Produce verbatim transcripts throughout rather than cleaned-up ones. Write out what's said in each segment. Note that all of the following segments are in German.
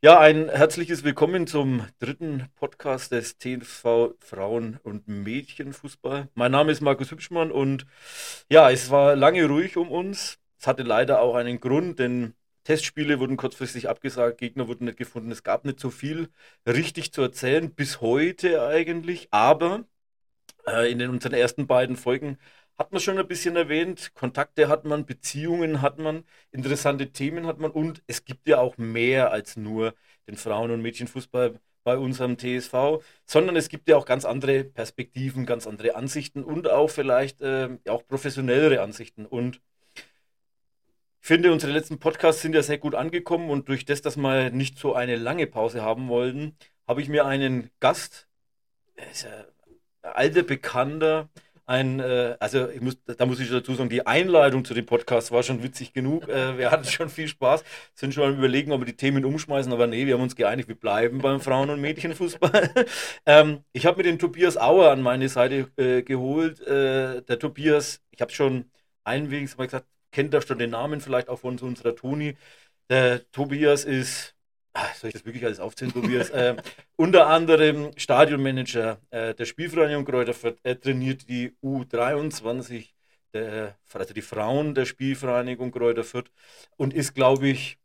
Ja, ein herzliches Willkommen zum dritten Podcast des T V Frauen- und Mädchenfußball. Mein Name ist Markus Hübschmann und ja, es war lange ruhig um uns. Es hatte leider auch einen Grund, denn Testspiele wurden kurzfristig abgesagt, Gegner wurden nicht gefunden. Es gab nicht so viel richtig zu erzählen, bis heute eigentlich. Aber äh, in den, unseren ersten beiden Folgen hat man schon ein bisschen erwähnt. Kontakte hat man, Beziehungen hat man, interessante Themen hat man und es gibt ja auch mehr als nur den Frauen- und Mädchenfußball bei unserem T S V, sondern es gibt ja auch ganz andere Perspektiven, ganz andere Ansichten und auch vielleicht äh, ja, auch professionellere Ansichten. Und ich finde, unsere letzten Podcasts sind ja sehr gut angekommen und durch das, dass wir nicht so eine lange Pause haben wollten, habe ich mir einen Gast, er ist ja alter Bekannter, ein, äh, also ich muss, da muss ich dazu sagen, die Einleitung zu dem Podcast war schon witzig genug. Äh, wir hatten schon viel Spaß, sind schon am Überlegen, ob wir die Themen umschmeißen, aber nee, wir haben uns geeinigt, wir bleiben beim Frauen- und Mädchenfußball. ähm, ich habe mir den Tobias Auer an meine Seite äh, geholt. Äh, der Tobias, ich habe schon einwegs mal gesagt, kennt da schon den Namen vielleicht auch von so unserer Toni. Der Tobias ist, ah, soll ich das wirklich alles aufzählen, Tobias? äh, unter anderem Stadionmanager äh, der Spielvereinigung Kräuter Fürth. Er trainiert die U dreiundzwanzig, der, also die Frauen der Spielvereinigung Kräuter Fürth und ist, glaube ich,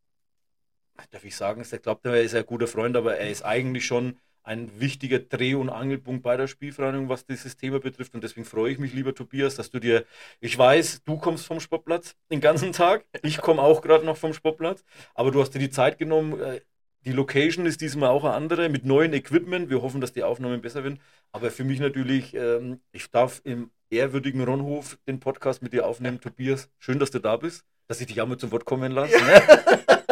darf ich sagen, ich glaube, er ist ein guter Freund, aber er ist eigentlich schon ein wichtiger Dreh- und Angelpunkt bei der Spielvereinigung, was dieses Thema betrifft. Und deswegen freue ich mich, lieber Tobias, dass du dir, ich weiß, du kommst vom Sportplatz den ganzen Tag. Ich komme auch gerade noch vom Sportplatz, aber du hast dir die Zeit genommen. äh, Die Location ist diesmal auch eine andere mit neuem Equipment. Wir hoffen, dass die Aufnahmen besser werden. Aber für mich natürlich, ähm, ich darf im ehrwürdigen Ronhof den Podcast mit dir aufnehmen. Tobias, schön, dass du da bist, dass ich dich auch mal zum Wort kommen lasse. Ja. Ne?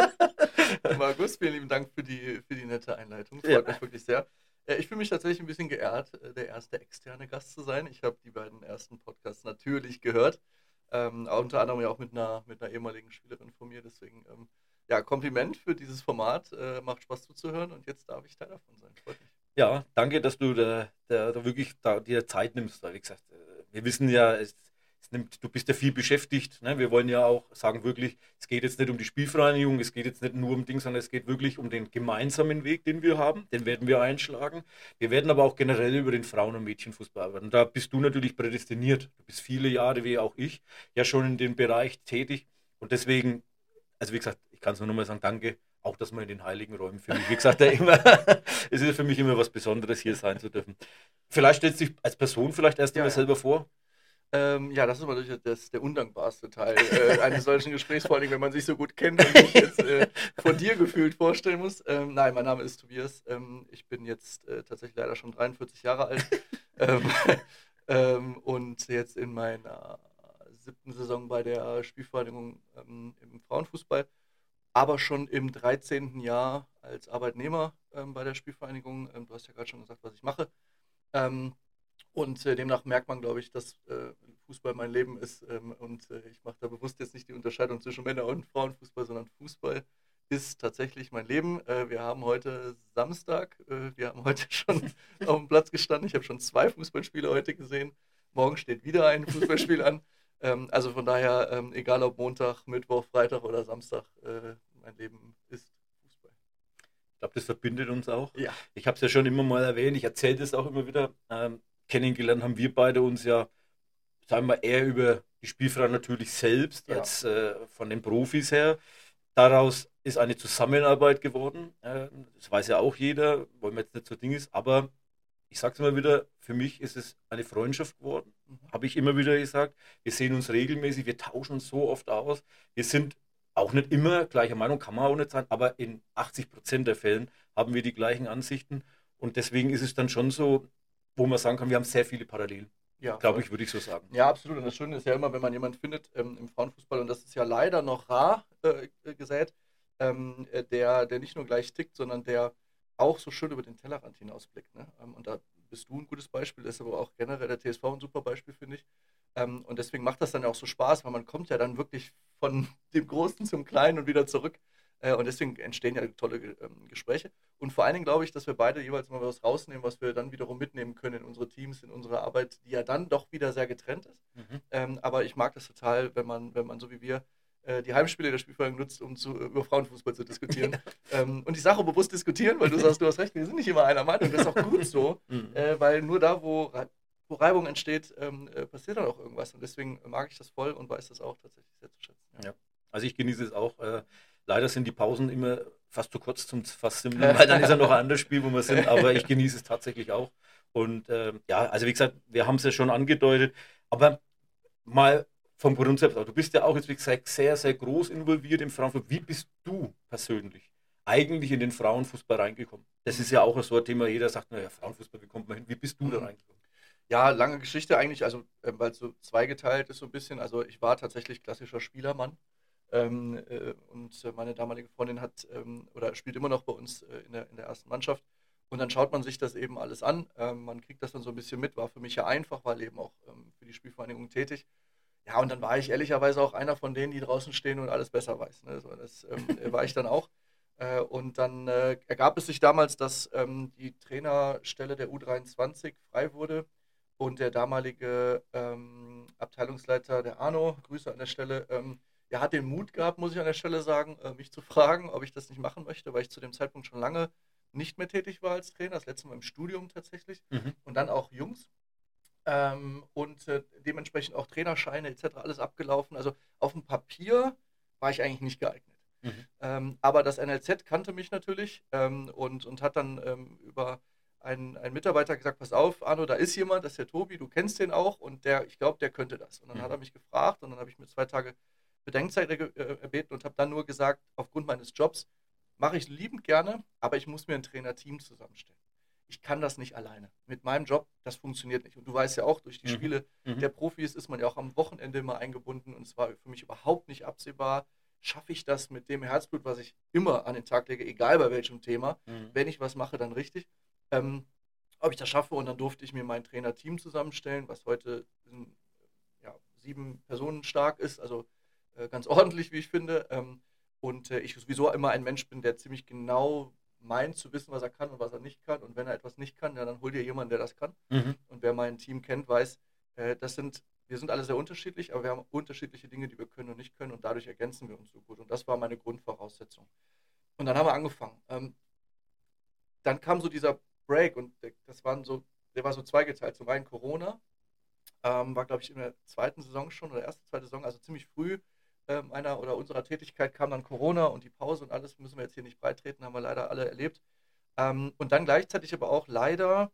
Markus, vielen lieben Dank für die, für die nette Einleitung. Ja. Freut mich wirklich sehr. Äh, Ich fühle mich tatsächlich ein bisschen geehrt, äh, der erste externe Gast zu sein. Ich habe die beiden ersten Podcasts natürlich gehört. Ähm, auch unter anderem ja auch mit einer, mit einer ehemaligen Spielerin von mir. Deswegen, ähm, ja, Kompliment für dieses Format. Äh, macht Spaß zuzuhören und jetzt darf ich Teil davon sein. Freut mich. Ja, danke, dass du da, da, da wirklich da, dir Zeit nimmst. Weil, wie gesagt, äh, wir wissen ja, es, es nimmt, du bist ja viel beschäftigt. Ne? Wir wollen ja auch sagen, wirklich, es geht jetzt nicht um die Spielvereinigung, es geht jetzt nicht nur um Ding, sondern es geht wirklich um den gemeinsamen Weg, den wir haben. Den werden wir einschlagen. Wir werden aber auch generell über den Frauen- und Mädchenfußball arbeiten. Und da bist du natürlich prädestiniert. Du bist viele Jahre, wie auch ich, ja schon in dem Bereich tätig. Und deswegen, also wie gesagt, ich kann es nur nochmal sagen, danke. Auch, dass man in den heiligen Räumen für mich, wie gesagt, ja immer, es ist für mich immer was Besonderes, hier sein zu dürfen. Vielleicht stellst du dich als Person vielleicht erst Ja, einmal ja. selber vor. Ähm, ja, das ist natürlich das, der undankbarste Teil äh, eines solchen Gesprächs, vor allem wenn man sich so gut kennt und sich jetzt äh, vor dir gefühlt vorstellen muss. Ähm, nein, mein Name ist Tobias. Ähm, ich bin jetzt äh, tatsächlich leider schon dreiundvierzig Jahre alt ähm, ähm, und jetzt in meiner siebten Saison bei der Spielvereinigung ähm, im Frauenfußball, aber schon im dreizehnten Jahr als Arbeitnehmer ähm, bei der Spielvereinigung. Ähm, du hast ja gerade schon gesagt, was ich mache. Ähm, und äh, demnach merkt man, glaube ich, dass äh, Fußball mein Leben ist. Ähm, und äh, ich mache da bewusst jetzt nicht die Unterscheidung zwischen Männer- und Frauenfußball, sondern Fußball ist tatsächlich mein Leben. Äh, wir haben heute Samstag. Äh, wir haben heute schon auf dem Platz gestanden. Ich habe schon zwei Fußballspiele heute gesehen. Morgen steht wieder ein Fußballspiel an. Ähm, also von daher, ähm, egal ob Montag, Mittwoch, Freitag oder Samstag, äh, mein Leben ist Fußball. Ich glaube, das verbindet uns auch. Ja, Ich habe es ja schon immer mal erwähnt, ich erzähle das auch immer wieder. Ähm, kennengelernt haben wir beide uns ja, sagen wir, eher über die Spielfrau natürlich selbst, ja, als äh, von den Profis her. Daraus ist eine Zusammenarbeit geworden. Äh, das weiß ja auch jeder, wollen wir jetzt nicht so Ding ist, aber ich sage es immer wieder, für mich ist es eine Freundschaft geworden. mhm. Habe ich immer wieder gesagt. Wir sehen uns regelmäßig, wir tauschen uns so oft aus. Wir sind auch nicht immer gleicher Meinung, kann man auch nicht sein, aber in achtzig Prozent der Fällen haben wir die gleichen Ansichten. Und deswegen ist es dann schon so, wo man sagen kann, wir haben sehr viele Parallelen. Ja, Glaube voll. ich, würde ich so sagen. Ja, absolut. Und das Schöne ist ja immer, wenn man jemanden findet ähm, im Frauenfußball, und das ist ja leider noch rar äh, äh, gesät, ähm, äh, der, der nicht nur gleich tickt, sondern der auch so schön über den Tellerrand hinausblickt. Ne? Ähm, und da bist du ein gutes Beispiel, ist aber auch generell der T S V ein super Beispiel, finde ich. Ähm, und deswegen macht das dann ja auch so Spaß, weil man kommt ja dann wirklich von dem Großen zum Kleinen und wieder zurück. Äh, und deswegen entstehen ja tolle ähm, Gespräche. Und vor allen Dingen glaube ich, dass wir beide jeweils mal was rausnehmen, was wir dann wiederum mitnehmen können in unsere Teams, in unsere Arbeit, die ja dann doch wieder sehr getrennt ist. Mhm. Ähm, aber ich mag das total, wenn man, wenn man so wie wir äh, die Heimspiele der Spielvereinigung nutzt, um zu, über Frauenfußball zu diskutieren. ähm, und die Sache bewusst diskutieren, weil du sagst, du hast recht, wir sind nicht immer einer Meinung. Das ist auch gut so, Mhm. äh, weil nur da, wo, Re- wo Reibung entsteht, ähm, äh, passiert dann auch irgendwas. Und deswegen mag ich das voll und weiß das auch tatsächlich sehr zu schätzen. Ja. Ja. Also ich genieße es auch. Äh, leider sind die Pausen immer fast zu kurz zum Fast-Simpeln, weil dann ist ja noch ein anderes Spiel, wo wir sind, aber ich genieße es tatsächlich auch. Und äh, ja, also wie gesagt, wir haben es ja schon angedeutet, aber mal vom Grundsatz aus. Du bist ja auch jetzt, wie gesagt, sehr, sehr groß involviert im Frauenfußball. Wie bist du persönlich eigentlich in den Frauenfußball reingekommen? Das ist ja auch so ein Thema, jeder sagt, naja, Frauenfußball, wie kommt man hin? Wie bist du da Mhm. reingekommen? Ja, lange Geschichte eigentlich, also äh, weil es so zweigeteilt ist so ein bisschen. Also ich war tatsächlich klassischer Spielermann. Ähm, äh, und äh, meine damalige Freundin hat ähm, oder spielt immer noch bei uns äh, in der, in der ersten Mannschaft. Und dann schaut man sich das eben alles an. Ähm, man kriegt das dann so ein bisschen mit. War für mich ja einfach, weil eben auch ähm, für die Spielvereinigung tätig. Ja, und dann war ich ehrlicherweise auch einer von denen, die draußen stehen und alles besser weiß. Ne? So, das ähm, äh, war ich dann auch. Äh, und dann äh, ergab es sich damals, dass ähm, die Trainerstelle der U dreiundzwanzig frei wurde und der damalige ähm, Abteilungsleiter, der Arno, Grüße an der Stelle, ähm, er hat den Mut gehabt, muss ich an der Stelle sagen, äh, mich zu fragen, ob ich das nicht machen möchte, weil ich zu dem Zeitpunkt schon lange nicht mehr tätig war als Trainer, das letzte Mal im Studium tatsächlich Mhm. und dann auch Jungs ähm, und äh, dementsprechend auch Trainerscheine et cetera alles abgelaufen. Also auf dem Papier war ich eigentlich nicht geeignet. Mhm. Ähm, aber das N L Z kannte mich natürlich ähm, und, und hat dann ähm, über einen, einen Mitarbeiter gesagt, pass auf, Arno, da ist jemand, das ist der Tobi, du kennst den auch und der, ich glaube, der könnte das. Und dann hat Mhm. er mich gefragt und dann habe ich mir zwei Tage Bedenkzeit äh, erbeten und habe dann nur gesagt, aufgrund meines Jobs mache ich liebend gerne, aber ich muss mir ein Trainerteam zusammenstellen. Ich kann das nicht alleine. Mit meinem Job, das funktioniert nicht. Und du weißt ja auch, durch die Mhm. Spiele Mhm. der Profis ist man ja auch am Wochenende immer eingebunden und es war für mich überhaupt nicht absehbar, schaffe ich das mit dem Herzblut, was ich immer an den Tag lege, egal bei welchem Thema. Mhm. Wenn ich was mache, dann richtig. Ähm, ob ich das schaffe und dann durfte ich mir mein Trainerteam zusammenstellen, was heute ähm, ja, sieben Personen stark ist, also äh, ganz ordentlich, wie ich finde. Ähm, und äh, ich sowieso immer ein Mensch bin, der ziemlich genau meint zu wissen, was er kann und was er nicht kann. Und wenn er etwas nicht kann, ja, dann hol dir jemanden, der das kann. Mhm. Und wer mein Team kennt, weiß, äh, das sind, wir sind alle sehr unterschiedlich, aber wir haben unterschiedliche Dinge, die wir können und nicht können. Und dadurch ergänzen wir uns so gut. Und das war meine Grundvoraussetzung. Und dann haben wir angefangen. Ähm, dann kam so dieser Break und das waren so, der war so zweigeteilt. Zum einen Corona, ähm, war, glaube ich, in der zweiten Saison schon oder erste, zweite Saison, also ziemlich früh ähm, einer oder unserer Tätigkeit kam dann Corona und die Pause und alles, müssen wir jetzt hier nicht breitreten, haben wir leider alle erlebt. Ähm, und dann gleichzeitig aber auch leider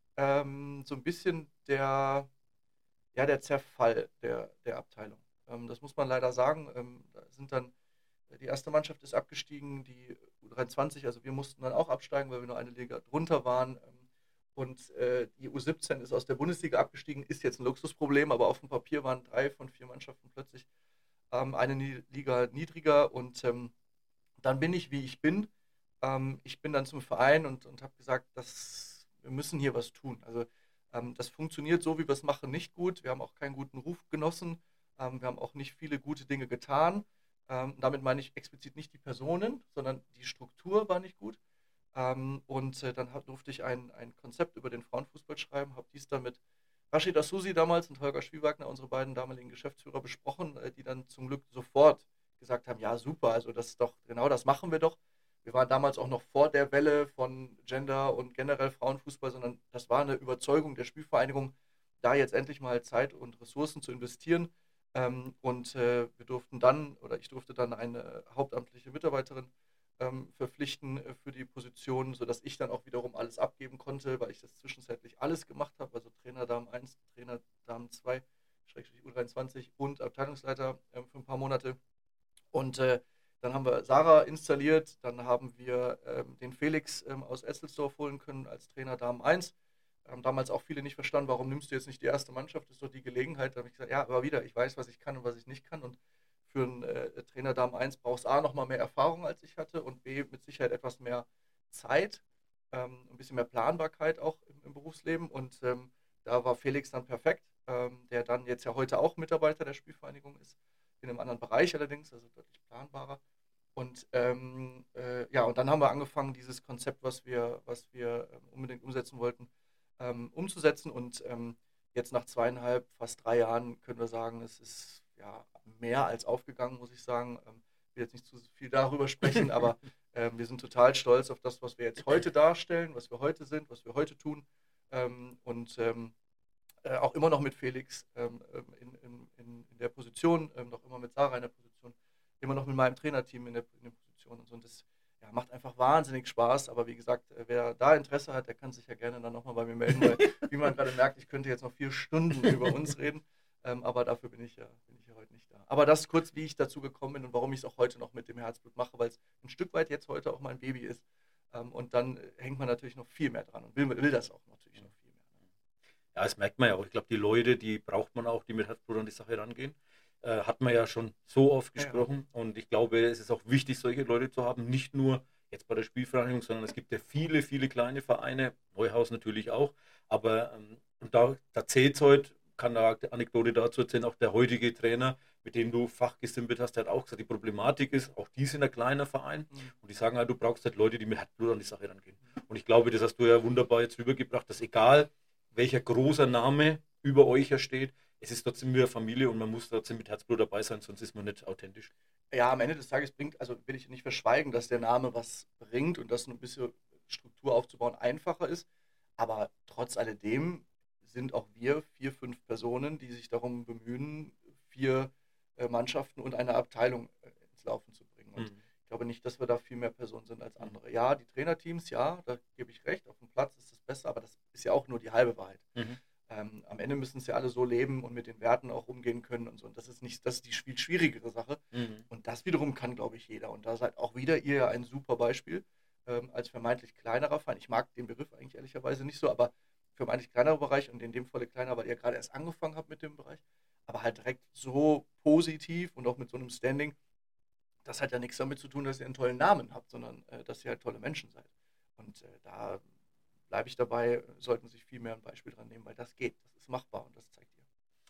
ähm, so ein bisschen der, ja, der Zerfall der, der Abteilung. Ähm, das muss man leider sagen. Ähm, da sind dann, die erste Mannschaft ist abgestiegen, die U dreiundzwanzig, also wir mussten dann auch absteigen, weil wir nur eine Liga drunter waren. Ähm, und äh, die U siebzehn ist aus der Bundesliga abgestiegen, ist jetzt ein Luxusproblem, aber auf dem Papier waren drei von vier Mannschaften plötzlich ähm, eine Ni- Liga niedriger. Und ähm, dann bin ich, wie ich bin. Ähm, ich bin dann zum Verein und, und habe gesagt, dass wir müssen hier was tun. Also ähm, das funktioniert so, wie wir es machen, nicht gut. Wir haben auch keinen guten Ruf genossen. Ähm, wir haben auch nicht viele gute Dinge getan. Ähm, damit meine ich explizit nicht die Personen, sondern die Struktur war nicht gut. Ähm, und äh, dann hat, durfte ich ein, ein Konzept über den Frauenfußball schreiben, habe dies dann mit Rashida Susi damals und Holger Schwiewagner, unsere beiden damaligen Geschäftsführer, besprochen, äh, die dann zum Glück sofort gesagt haben, ja super, also das ist doch, genau das machen wir doch. Wir waren damals auch noch vor der Welle von Gender und generell Frauenfußball, sondern das war eine Überzeugung der Spielvereinigung, da jetzt endlich mal Zeit und Ressourcen zu investieren. Ähm, und äh, wir durften dann, oder ich durfte dann eine hauptamtliche Mitarbeiterin ähm, verpflichten äh, für die Position, sodass ich dann auch wiederum alles abgeben konnte, weil ich das zwischenzeitlich alles gemacht habe, also Trainer Damen eins, Trainer Damen zwei, Schrägstrich U dreiundzwanzig und Abteilungsleiter äh, für ein paar Monate. Und äh, dann haben wir Sarah installiert, dann haben wir ähm, den Felix ähm, aus Etzelsdorf holen können als Trainer Damen eins. Haben damals auch viele nicht verstanden, warum nimmst du jetzt nicht die erste Mannschaft, das ist doch die Gelegenheit. Da habe ich gesagt, ja, aber wieder, ich weiß, was ich kann und was ich nicht kann. Und für einen äh, Trainer Damen eins brauchst du A, nochmal mehr Erfahrung, als ich hatte und B, mit Sicherheit etwas mehr Zeit, ähm, ein bisschen mehr Planbarkeit auch im, im Berufsleben. Und ähm, da war Felix dann perfekt, ähm, der dann jetzt ja heute auch Mitarbeiter der Spielvereinigung ist in einem anderen Bereich allerdings, also deutlich planbarer. Und ähm, äh, ja, und dann haben wir angefangen, dieses Konzept, was wir, was wir ähm, unbedingt umsetzen wollten, ähm, umzusetzen. Und ähm, jetzt nach zweieinhalb, fast drei Jahren können wir sagen, es ist ja, mehr als aufgegangen, muss ich sagen. Ähm, ich will jetzt nicht zu viel darüber sprechen, aber ähm, wir sind total stolz auf das, was wir jetzt heute darstellen, was wir heute sind, was wir heute tun. Ähm, und ähm, äh, auch immer noch mit Felix ähm, ähm, in, in, in, in der Position, ähm, noch immer mit Sarah in der Position, immer noch mit meinem Trainerteam in der, in der Position und so. Und das ja, macht einfach wahnsinnig Spaß. Aber wie gesagt, äh, wer da Interesse hat, der kann sich ja gerne dann nochmal bei mir melden, weil, wie man gerade merkt, ich könnte jetzt noch vier Stunden über uns reden. Ähm, aber dafür bin ich, ja, bin ich ja heute nicht da. Aber das kurz, wie ich dazu gekommen bin und warum ich es auch heute noch mit dem Herzblut mache, weil es ein Stück weit jetzt heute auch mein Baby ist. Ähm, und dann äh, hängt man natürlich noch viel mehr dran und will, will das auch natürlich noch viel mehr. Ja, das merkt man ja auch. Ich glaube, die Leute, die braucht man auch, die mit Herzblut an die Sache rangehen. Äh, hat man ja schon so oft gesprochen. Ja, ja. Und ich glaube, es ist auch wichtig, solche Leute zu haben. Nicht nur jetzt bei der Spielvereinigung, sondern es gibt ja viele, viele kleine Vereine. Neuhaus natürlich auch. Aber ähm, und da, da zählt es heute, kann da eine Anekdote dazu erzählen, auch der heutige Trainer, mit dem du fachgesimpelt hast, der hat auch gesagt, die Problematik ist, auch die sind ein kleiner Verein. Mhm. Und die sagen halt, du brauchst halt Leute, die mit Herzblut an die Sache rangehen. Mhm. Und ich glaube, das hast du ja wunderbar jetzt rübergebracht, dass egal, welcher großer Name über euch ja steht, es ist trotzdem wieder Familie und man muss trotzdem mit Herzblut dabei sein, sonst ist man nicht authentisch. Ja, am Ende des Tages bringt, also will ich nicht verschweigen, dass der Name was bringt und dass ein bisschen Struktur aufzubauen einfacher ist, aber trotz alledem sind auch wir vier, fünf Personen, die sich darum bemühen, vier äh, Mannschaften und eine Abteilung äh, ins Laufen zu bringen. Und mhm. ich glaube nicht, dass wir da viel mehr Personen sind als andere. Ja, die Trainerteams, ja, da gebe ich recht, auf dem Platz ist das besser, aber das ist ja auch nur die halbe Wahrheit. Mhm. Ähm, am Ende müssen es ja alle so leben und mit den Werten auch umgehen können und so. Und das ist nicht, das ist die viel schwierigere Sache. Mhm. Und das wiederum kann, glaube ich, jeder. Und da seid auch wieder ihr ja ein super Beispiel ähm, als vermeintlich kleinerer Verein. Ich mag den Begriff eigentlich ehrlicherweise nicht so, aber vermeintlich kleinerer Bereich und in dem Falle kleiner, weil ihr gerade erst angefangen habt mit dem Bereich, aber halt direkt so positiv und auch mit so einem Standing. Das hat ja nichts damit zu tun, dass ihr einen tollen Namen habt, sondern äh, dass ihr halt tolle Menschen seid. Und äh, da bleibe ich dabei, sollten sich viel mehr ein Beispiel dran nehmen, weil das geht, das ist machbar und das zeigt ihr.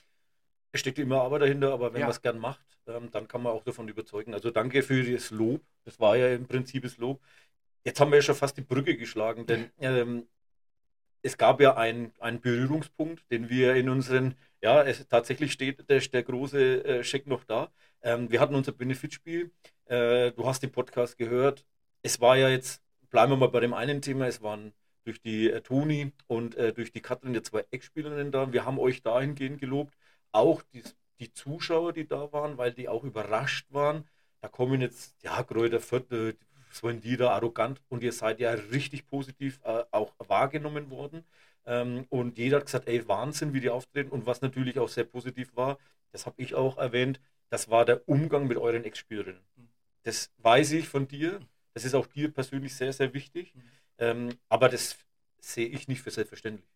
Es steckt immer Arbeit dahinter, aber wenn ja. man es gern macht, ähm, dann kann man auch davon überzeugen. Also danke für das Lob, das war ja im Prinzip das Lob. Jetzt haben wir ja schon fast die Brücke geschlagen, denn ähm, es gab ja einen, einen Berührungspunkt, den wir in unseren, ja, es, tatsächlich steht der, der große äh, Scheck noch da. Ähm, wir hatten unser Benefitspiel, äh, du hast den Podcast gehört. Es war ja jetzt, bleiben wir mal bei dem einen Thema, es waren durch die äh, Toni und äh, durch die Katrin die zwei Ex-Spielerinnen da. Wir haben euch dahingehend gelobt, auch die, die Zuschauer, die da waren, weil die auch überrascht waren. Da kommen jetzt, ja, Kräuter Fürth, äh, so ein die da arrogant und ihr seid ja richtig positiv äh, auch wahrgenommen worden. Ähm, und jeder hat gesagt, ey, Wahnsinn, wie die auftreten. Und was natürlich auch sehr positiv war, das habe ich auch erwähnt, das war der Umgang mit euren Ex-Spielerinnen. Das weiß ich von dir. Das ist auch dir persönlich sehr, sehr wichtig. Mhm. Ähm, aber das sehe ich nicht für selbstverständlich.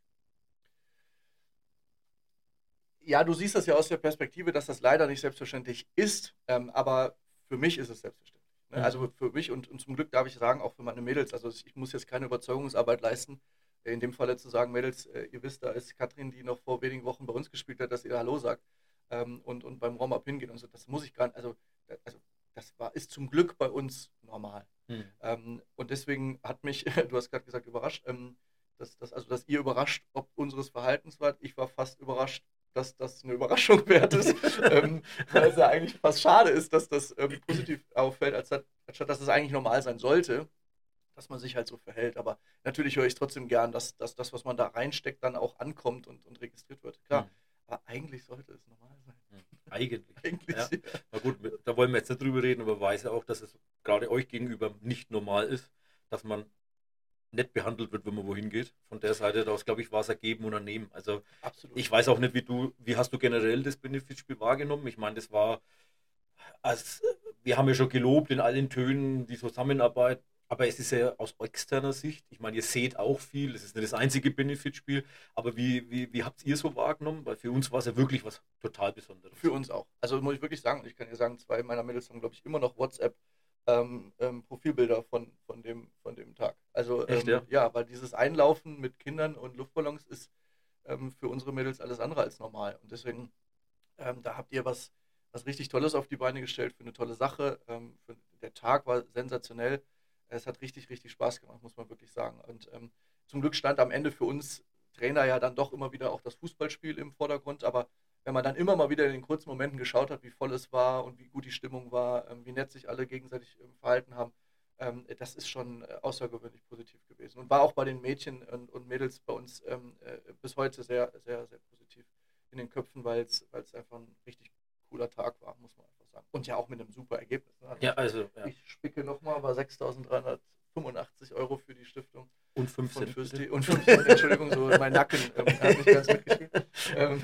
Ja, du siehst das ja aus der Perspektive, dass das leider nicht selbstverständlich ist. Ähm, aber für mich ist es selbstverständlich. Ne? Mhm. Also für mich und, und zum Glück darf ich sagen, auch für meine Mädels. Also ich muss jetzt keine Überzeugungsarbeit leisten. In dem Falle zu sagen, Mädels, äh, ihr wisst, da ist Katrin, die noch vor wenigen Wochen bei uns gespielt hat, dass ihr Hallo sagt ähm, und, und beim Warm-Up hingeht und so. Das muss ich gar nicht, also, also das war, ist zum Glück bei uns normal. Hm. Ähm, und deswegen hat mich, du hast gerade gesagt, überrascht, ähm, dass, dass, also, dass ihr überrascht, ob unseres Verhaltens wart. Ich war fast überrascht, dass das eine Überraschung wert ist, ähm, weil es ja eigentlich fast schade ist, dass das ähm, positiv auffällt, als dat, anstatt dass es eigentlich normal sein sollte, dass man sich halt so verhält. Aber natürlich höre ich trotzdem gern, dass, dass das, was man da reinsteckt, dann auch ankommt und, und registriert wird. Klar, hm. aber eigentlich sollte es normal sein. Hm. Eigentlich. Eigentlich ja. Ja. Na gut, da wollen wir jetzt nicht drüber reden, aber weiß ja auch, dass es gerade euch gegenüber nicht normal ist, dass man nett behandelt wird, wenn man wohin geht. Von der Seite aus, glaube ich, war es ein Geben und ein Nehmen. Also Absolut. Ich weiß auch nicht, wie du, wie hast du generell das Benefitspiel wahrgenommen? Ich meine, das war, als, wir haben ja schon gelobt in allen Tönen die Zusammenarbeit, aber es ist ja aus externer Sicht, ich meine, ihr seht auch viel, es ist nicht das einzige Benefitspiel, aber wie, wie, wie habt ihr so wahrgenommen? Weil für uns war es ja wirklich was total Besonderes. Für uns auch. Also muss ich wirklich sagen, und ich kann dir sagen, zwei meiner Mädels haben, glaube ich, immer noch WhatsApp Ähm, ähm, Profilbilder von, von, dem, von dem Tag. Also Echt, ähm, ja? ja, weil dieses Einlaufen mit Kindern und Luftballons ist ähm, für unsere Mädels alles andere als normal. Und deswegen, ähm, da habt ihr was, was richtig Tolles auf die Beine gestellt für eine tolle Sache. Ähm, für, der Tag war sensationell. Es hat richtig, richtig Spaß gemacht, muss man wirklich sagen. Und ähm, zum Glück stand am Ende für uns Trainer ja dann doch immer wieder auch das Fußballspiel im Vordergrund, aber wenn man dann immer mal wieder in den kurzen Momenten geschaut hat, wie voll es war und wie gut die Stimmung war, ähm, wie nett sich alle gegenseitig ähm, verhalten haben, ähm, das ist schon äh, außergewöhnlich positiv gewesen. Und war auch bei den Mädchen und, und Mädels bei uns ähm, äh, bis heute sehr, sehr, sehr positiv in den Köpfen, weil es einfach ein richtig cooler Tag war, muss man einfach sagen. Und ja auch mit einem super Ergebnis. Ne? Also Ja, also, ja. Ich spicke nochmal, war sechstausenddreihundertfünfundachtzig Euro für die Stiftung. Und fünf Von Cent. Fürsti und fünf Cent, Entschuldigung, so mein Nacken ähm, hat nicht ganz mitgespielt. ähm,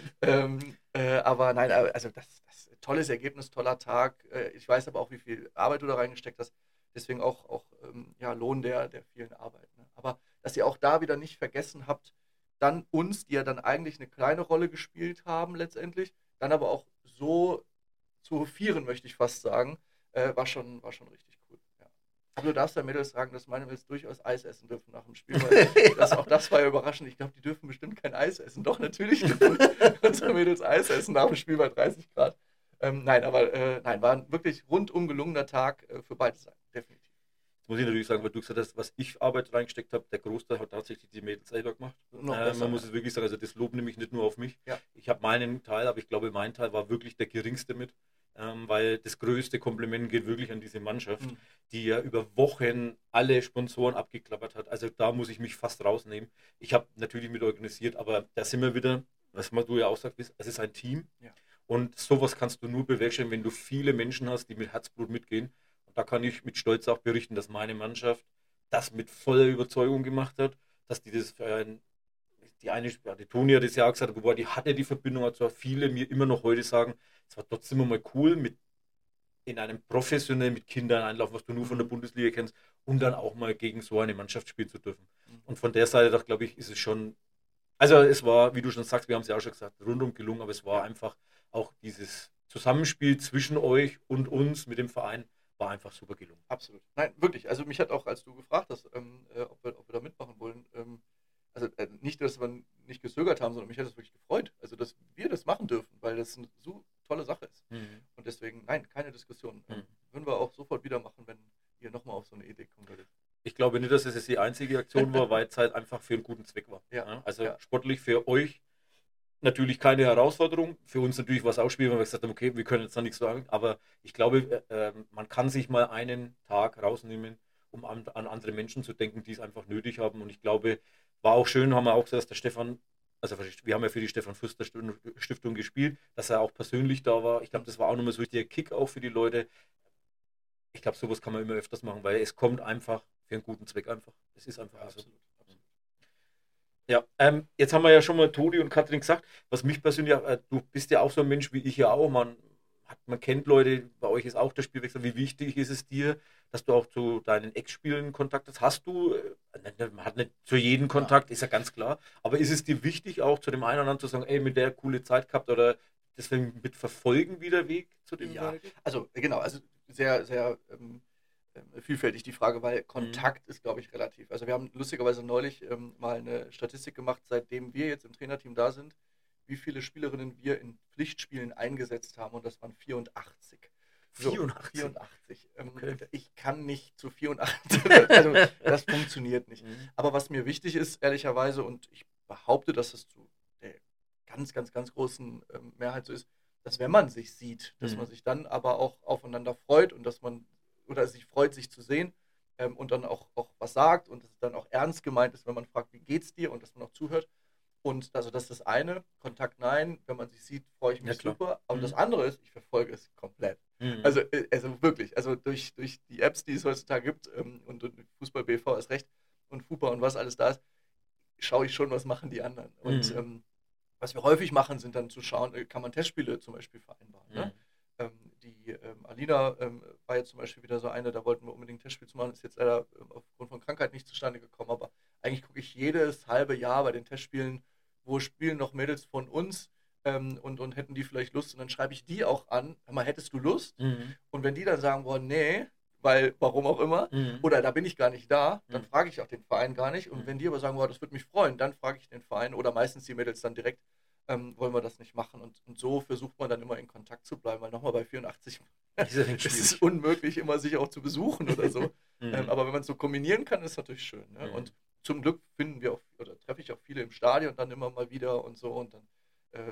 ähm, äh, aber nein, also das, das tolles Ergebnis, toller Tag. Äh, ich weiß aber auch, wie viel Arbeit du da reingesteckt hast. Deswegen auch, auch ähm, ja, Lohn der, der vielen Arbeit. Ne? Aber dass ihr auch da wieder nicht vergessen habt, dann uns, die ja dann eigentlich eine kleine Rolle gespielt haben letztendlich, dann aber auch so zu hofieren, möchte ich fast sagen, äh, war, schon, war schon richtig cool. Ja. Aber du darfst ja Mädels sagen, dass meine Mädels durchaus Eis essen dürfen nach dem Spiel, weil ja. das, auch das war ja überraschend. Ich glaube, die dürfen bestimmt kein Eis essen. Doch, natürlich dürfen unsere Mädels Eis essen nach dem Spiel bei dreißig Grad. Ähm, nein, aber äh, nein, war ein wirklich rundum gelungener Tag äh, für beide Seiten, definitiv. Jetzt muss ich natürlich sagen, weil du gesagt hast, was ich Arbeit reingesteckt habe, der Großteil hat tatsächlich die Mädels selber gemacht. Noch äh, besser, man muss ja. es wirklich sagen, also das Lob nehme ich nicht nur auf mich. Ja. Ich habe meinen Teil, aber ich glaube, mein Teil war wirklich der geringste mit, ähm, weil das größte Kompliment geht wirklich an diese Mannschaft, Mhm. die ja über Wochen alle Sponsoren abgeklappert hat. Also da muss ich mich fast rausnehmen. Ich habe natürlich mit organisiert, aber da sind wir wieder, was du ja auch sagst, es ist ein Team. Ja. Und sowas kannst du nur bewerkstelligen, wenn du viele Menschen hast, die mit Herzblut mitgehen. Und da kann ich mit Stolz auch berichten, dass meine Mannschaft das mit voller Überzeugung gemacht hat, dass die das für ein, die eine, ja, die Toni hat das ja auch gesagt, wobei die hatte die Verbindung, also viele mir immer noch heute sagen, es war trotzdem immer mal cool, mit in einem professionellen mit Kindern einlaufen, was du nur von der Bundesliga kennst, und dann auch mal gegen so eine Mannschaft spielen zu dürfen. Und von der Seite, doch, glaube ich, ist es schon, also es war, wie du schon sagst, wir haben es ja auch schon gesagt, rundum gelungen, aber es war einfach auch dieses Zusammenspiel zwischen euch und uns mit dem Verein war einfach super gelungen. Absolut. Nein, wirklich. Also mich hat auch, als du gefragt hast, ähm, äh, ob, wir, ob wir da mitmachen wollen, ähm, also äh, nicht, dass wir nicht gezögert haben, sondern mich hat es wirklich gefreut. Also, dass wir das machen dürfen, weil das eine so tolle Sache ist. Mhm. Und deswegen, nein, keine Diskussion. Mhm. Würden wir auch sofort wieder machen, wenn ihr nochmal auf so eine Idee kommen würdet. Ich glaube nicht, dass es jetzt die einzige Aktion war, weil es halt einfach für einen guten Zweck war. Ja, Ja, also ja. sportlich für euch natürlich keine Herausforderung. Für uns natürlich war es auch schwierig, weil wir gesagt haben, okay, wir können jetzt da nichts sagen. Aber ich glaube, äh, man kann sich mal einen Tag rausnehmen, um an, an andere Menschen zu denken, die es einfach nötig haben. Und ich glaube, war auch schön, haben wir auch gesagt, dass der Stefan, also wir haben ja für die Stefan Fürster Stiftung gespielt, dass er auch persönlich da war. Ich glaube, das war auch nochmal so der Kick auch für die Leute. Ich glaube, sowas kann man immer öfters machen, weil es kommt einfach für einen guten Zweck einfach. Es ist einfach Ja, so. absolut, absolut. Ja, ähm, jetzt haben wir ja schon mal Toni und Katrin gesagt, was mich persönlich, äh, du bist ja auch so ein Mensch wie ich ja auch, man, hat, man kennt Leute, bei euch ist auch der Spielwechsel, wie wichtig ist es dir, dass du auch zu deinen Ex-Spielern Kontakt hast? Hast du, äh, man hat nicht zu jedem Kontakt, ja. Ist ja ganz klar, aber ist es dir wichtig auch zu dem einen oder anderen zu sagen, ey, mit der coole Zeit gehabt oder deswegen mit verfolgen, wie der Weg zu dem Ja, weitergeht? also genau, also sehr, sehr ähm, vielfältig die Frage, weil Kontakt mhm. ist, glaube ich, relativ. Also wir haben lustigerweise neulich ähm, mal eine Statistik gemacht, seitdem wir jetzt im Trainerteam da sind, wie viele Spielerinnen wir in Pflichtspielen eingesetzt haben, und das waren vierundachtzig. So, vierundachtzig? vierundachtzig. Ähm, okay. Ich kann nicht zu vierundachtzig, also das funktioniert nicht. Mhm. Aber was mir wichtig ist, ehrlicherweise, und ich behaupte, dass es zu der ganz, ganz, ganz großen ähm, Mehrheit so ist, dass wenn man sich sieht, dass mhm. man sich dann aber auch aufeinander freut und dass man oder sich freut, sich zu sehen ähm, und dann auch, auch was sagt und dass es dann auch ernst gemeint ist, wenn man fragt, wie geht's dir, und dass man auch zuhört. Und also das ist das eine, Kontakt nein, wenn man sich sieht, freue ich mich ja, super. Aber mhm. das andere ist, ich verfolge es komplett. Mhm. Also, also wirklich, also durch, durch die Apps, die es heutzutage gibt ähm, und, und Fußball B V ist recht und FUPA und was alles da ist, schaue ich schon, was machen die anderen. Mhm. Und ähm, was wir häufig machen, sind dann zu schauen, kann man Testspiele zum Beispiel vereinbaren. Mhm. Ne? Ähm, die ähm, Alina ähm, war jetzt zum Beispiel wieder so eine, da wollten wir unbedingt ein Testspiel zu machen, ist jetzt leider ähm, aufgrund von Krankheit nicht zustande gekommen, aber eigentlich gucke ich jedes halbe Jahr bei den Testspielen, wo spielen noch Mädels von uns ähm, und, und hätten die vielleicht Lust, und dann schreibe ich die auch an, hör mal, hättest du Lust? Mhm. Und wenn die dann sagen, boah, nee, weil, warum auch immer, mhm. oder da bin ich gar nicht da, dann mhm. frage ich auch den Verein gar nicht, und mhm. wenn die aber sagen, boah, das würde mich freuen, dann frage ich den Verein oder meistens die Mädels dann direkt, Ähm, wollen wir das nicht machen. Und, und so versucht man dann immer in Kontakt zu bleiben, weil nochmal bei vierundachtzig ist es unmöglich, immer sich auch zu besuchen oder so. mhm. ähm, aber wenn man es so kombinieren kann, ist es natürlich schön. Ne? Mhm. Und zum Glück finden wir auch, oder treffe ich auch viele im Stadion dann immer mal wieder und so. Und dann äh, ja,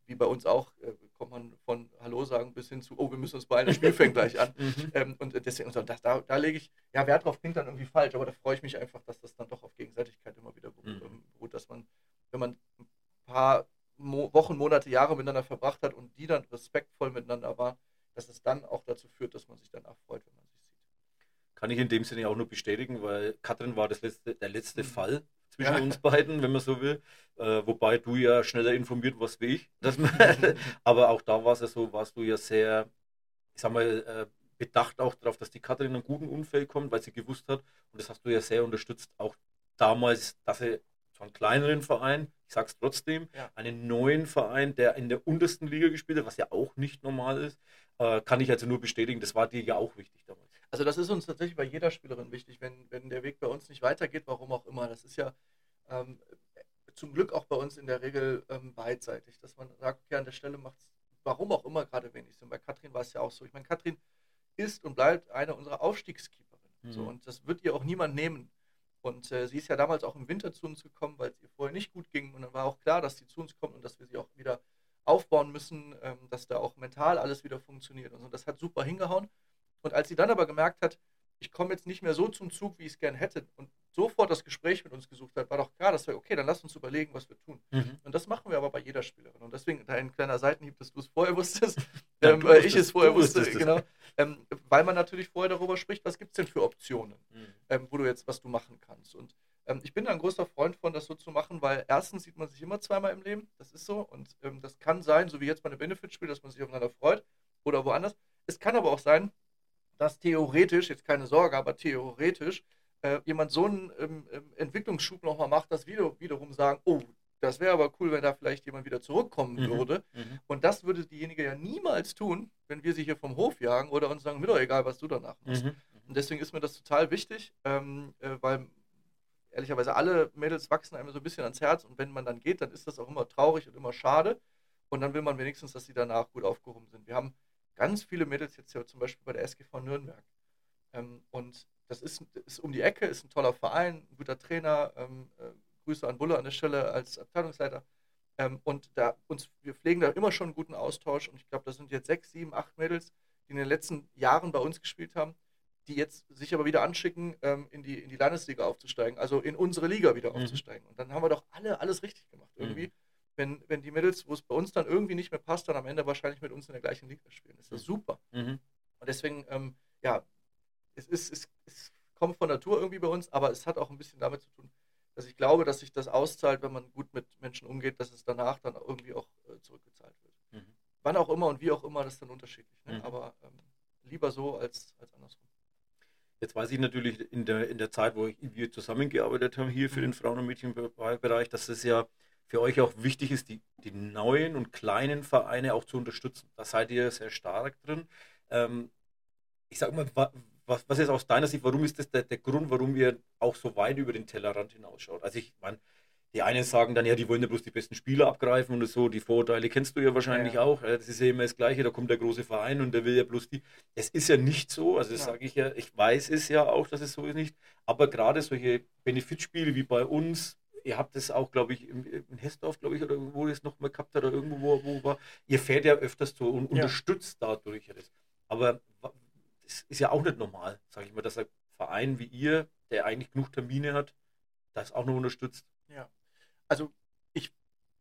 wie bei uns auch, äh, kommt man von Hallo sagen bis hin zu, oh, wir müssen uns beeilen, das Spiel fängt gleich an. Mhm. Ähm, und deswegen, so, das, da, da lege ich, ja, Wert drauf klingt dann irgendwie falsch, aber da freue ich mich einfach, dass das dann doch auf Gegenseitigkeit immer wieder beru- Mhm. ähm, beruht, dass man, wenn man ein paar Mo Wochen, Monate, Jahre miteinander verbracht hat und die dann respektvoll miteinander waren, dass es dann auch dazu führt, dass man sich danach freut, wenn man sich sieht. Kann ich in dem Sinne auch nur bestätigen, weil Katrin war das letzte, der letzte Mhm. Fall zwischen Ja. uns beiden, wenn man so will. Äh, wobei du ja schneller informiert warst wie ich. Das, aber auch da war es ja so, warst du ja sehr, ich sag mal, äh, bedacht auch darauf, dass die Katrin in einen guten Umfeld kommt, weil sie gewusst hat, und das hast du ja sehr unterstützt, auch damals, dass sie so einen kleineren Verein, ich sag's trotzdem, Ja. einen neuen Verein, der in der untersten Liga gespielt hat, was ja auch nicht normal ist, äh, kann ich also nur bestätigen, das war dir ja auch wichtig damals. Also das ist uns tatsächlich bei jeder Spielerin wichtig, wenn, wenn der Weg bei uns nicht weitergeht, warum auch immer. Das ist ja ähm, zum Glück auch bei uns in der Regel ähm, beidseitig, dass man sagt, okay, an der Stelle macht es, warum auch immer, gerade wenig Sinn. Bei Katrin war es ja auch so. Ich meine, Katrin ist und bleibt eine unserer Aufstiegskeeperinnen. Mhm. So, und das wird ihr auch niemand nehmen. Und äh, sie ist ja damals auch im Winter zu uns gekommen, weil es ihr vorher nicht gut ging. Und dann war auch klar, dass sie zu uns kommt und dass wir sie auch wieder aufbauen müssen, ähm, dass da auch mental alles wieder funktioniert. Und so. Das hat super hingehauen. Und als sie dann aber gemerkt hat, ich komme jetzt nicht mehr so zum Zug, wie ich es gern hätte, und sofort das Gespräch mit uns gesucht hat, war doch klar, dass wir, okay, dann lass uns überlegen, was wir tun. Mhm. Und das machen wir aber bei jeder Spielerin. Und deswegen ein kleiner Seitenhieb, dass du es vorher wusstest, Ja, ähm, du weil ich wusstest- es vorher du wusste, wusstest es. genau, ähm, weil man natürlich vorher darüber spricht, was gibt es denn für Optionen, Mhm. ähm, wo du jetzt, was du machen kannst. Und ähm, ich bin da ein großer Freund von, das so zu machen, weil erstens sieht man sich immer zweimal im Leben, das ist so, und ähm, das kann sein, so wie jetzt bei einem Benefitspiel, dass man sich aufeinander freut oder woanders. Es kann aber auch sein, dass theoretisch, jetzt keine Sorge, aber theoretisch, äh, jemand so einen ähm, ähm, Entwicklungsschub nochmal macht, dass wir wiederum sagen, oh, das wäre aber cool, wenn da vielleicht jemand wieder zurückkommen Mhm. würde. Mhm. Und das würde diejenige ja niemals tun, wenn wir sie hier vom Hof jagen oder uns sagen, mir doch egal, was du danach machst. Mhm. Und deswegen ist mir das total wichtig, ähm, äh, weil ehrlicherweise alle Mädels wachsen einem so ein bisschen ans Herz und wenn man dann geht, dann ist das auch immer traurig und immer schade. Und dann will man wenigstens, dass sie danach gut aufgehoben sind. Wir haben ganz viele Mädels jetzt ja zum Beispiel bei der S G V Nürnberg. Ähm, und das ist, ist um die Ecke, ist ein toller Verein, ein guter Trainer. Ähm, äh, Grüße an Bulle an der Stelle als Abteilungsleiter. Ähm, und da uns, wir pflegen da immer schon einen guten Austausch. Und ich glaube, das sind jetzt sechs, sieben, acht Mädels, die in den letzten Jahren bei uns gespielt haben, die jetzt sich aber wieder anschicken, ähm, in die, in die Landesliga aufzusteigen, also in unsere Liga wieder Mhm. aufzusteigen. Und dann haben wir doch alle alles richtig gemacht irgendwie. Mhm. Wenn, wenn die Mädels, wo es bei uns dann irgendwie nicht mehr passt, dann am Ende wahrscheinlich mit uns in der gleichen Liga spielen. Das ist das super. Mhm. Und deswegen, ähm, ja, es, ist, es, es kommt von Natur irgendwie bei uns, aber es hat auch ein bisschen damit zu tun, dass ich glaube, dass sich das auszahlt, wenn man gut mit Menschen umgeht, dass es danach dann irgendwie auch äh, zurückgezahlt wird. Mhm. Wann auch immer und wie auch immer, das ist dann unterschiedlich. Ne? Mhm. Aber ähm, lieber so als, als andersrum. Jetzt weiß ich natürlich in der, in der Zeit, wo wir zusammengearbeitet haben, hier für Mhm. den Frauen- und Mädchenbereich, dass es ja für euch auch wichtig ist, die, die neuen und kleinen Vereine auch zu unterstützen. Da seid ihr sehr stark drin. Ähm, ich sag mal, wa- was, was ist aus deiner Sicht, warum ist das der, der Grund, warum ihr auch so weit über den Tellerrand hinausschaut? Also ich meine, die einen sagen dann, ja, die wollen ja bloß die besten Spieler abgreifen und so, die Vorurteile kennst du ja wahrscheinlich Ja. auch. äh, Das ist ja immer das Gleiche, da kommt der große Verein und der will ja bloß die. Es ist ja nicht so, also das Ja. sage ich ja, ich weiß es ja auch, dass es so ist nicht, aber gerade solche Benefitspiele wie bei uns, ihr habt es auch, glaube ich, im- in Hessdorf, glaube ich, oder wo ihr es nochmal gehabt habt oder irgendwo, wo, wo war, ihr fährt ja öfters so und Ja. unterstützt dadurch ja das. Aber wa- das ist ja auch nicht normal, sage ich mal, dass ein Verein wie ihr, der eigentlich genug Termine hat, das auch noch unterstützt. Ja. Also ich,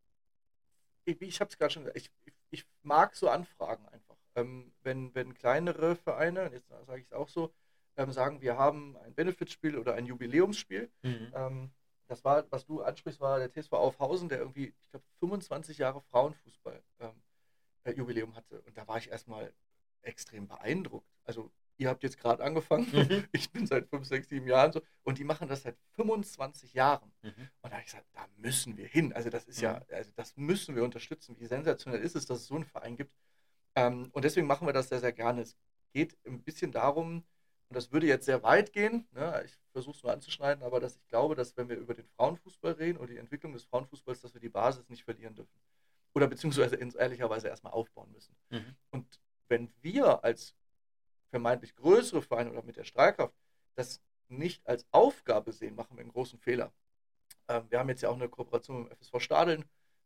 ich, ich habe es gerade schon gesagt, ich, ich, ich mag so Anfragen einfach. Ähm, wenn, wenn kleinere Vereine, und jetzt sage ich es auch so, ähm, sagen, wir haben ein Benefitspiel oder ein Jubiläumsspiel. Mhm. Ähm, das war, was du ansprichst, war der T S V Aufhausen, der irgendwie, ich glaube, fünfundzwanzig Jahre Frauenfußball ähm, äh, Jubiläum hatte. Und da war ich erstmal extrem beeindruckt. Also ihr habt jetzt gerade angefangen, Mhm. ich bin seit fünf, sechs, sieben Jahren so und die machen das seit fünfundzwanzig Jahren. Mhm. Und da habe ich gesagt, da müssen wir hin. Also das ist ja, also das müssen wir unterstützen. Wie sensationell ist es, dass es so einen Verein gibt. Ähm, und deswegen machen wir das sehr, sehr gerne. Es geht ein bisschen darum, und das würde jetzt sehr weit gehen, ne? Ich versuche es nur anzuschneiden, aber dass ich glaube, dass wenn wir über den Frauenfußball reden oder die Entwicklung des Frauenfußballs, dass wir die Basis nicht verlieren dürfen. Oder beziehungsweise ins ehrlicherweise erstmal aufbauen müssen. Mhm. Und wenn wir als vermeintlich größere Vereine oder mit der Strahlkraft das nicht als Aufgabe sehen, machen wir einen großen Fehler. Ähm, wir haben jetzt ja auch eine Kooperation mit dem F S V Stadeln,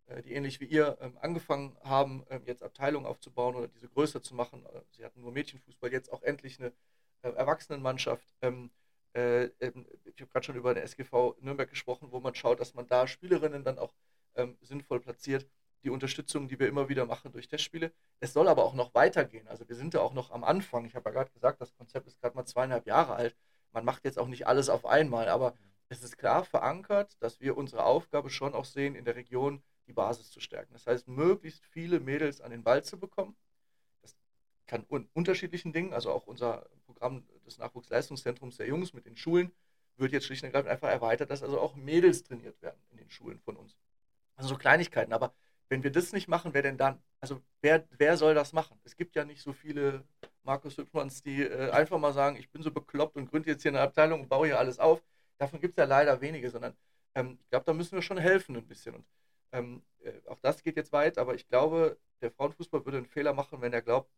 äh, die ähnlich wie ihr ähm, angefangen haben, ähm, jetzt Abteilungen aufzubauen oder diese größer zu machen. Äh, sie hatten nur Mädchenfußball, jetzt auch endlich eine äh, Erwachsenenmannschaft. Ähm, äh, ähm, ich habe gerade schon über den S G V Nürnberg gesprochen, wo man schaut, dass man da Spielerinnen dann auch ähm, sinnvoll platziert. Die Unterstützung, die wir immer wieder machen durch Testspiele. Es soll aber auch noch weitergehen. Also wir sind ja auch noch am Anfang. Ich habe ja gerade gesagt, das Konzept ist gerade mal zweieinhalb Jahre alt. Man macht jetzt auch nicht alles auf einmal, aber es ist klar verankert, dass wir unsere Aufgabe schon auch sehen, in der Region die Basis zu stärken. Das heißt, möglichst viele Mädels an den Ball zu bekommen. Das kann un unterschiedlichen Dingen, also auch unser Programm des Nachwuchsleistungszentrums der Jungs mit den Schulen wird jetzt schlicht und ergreifend einfach erweitert, dass also auch Mädels trainiert werden in den Schulen von uns. Also so Kleinigkeiten, aber wenn wir das nicht machen, wer denn dann? Also wer, wer soll das machen? Es gibt ja nicht so viele Markus Hübschmanns, die äh, einfach mal sagen, ich bin so bekloppt und gründe jetzt hier eine Abteilung und baue hier alles auf. Davon gibt es ja leider wenige, sondern ähm, ich glaube, da müssen wir schon helfen ein bisschen. Und ähm, äh, auch das geht jetzt weit, aber ich glaube, der Frauenfußball würde einen Fehler machen, wenn er glaubt,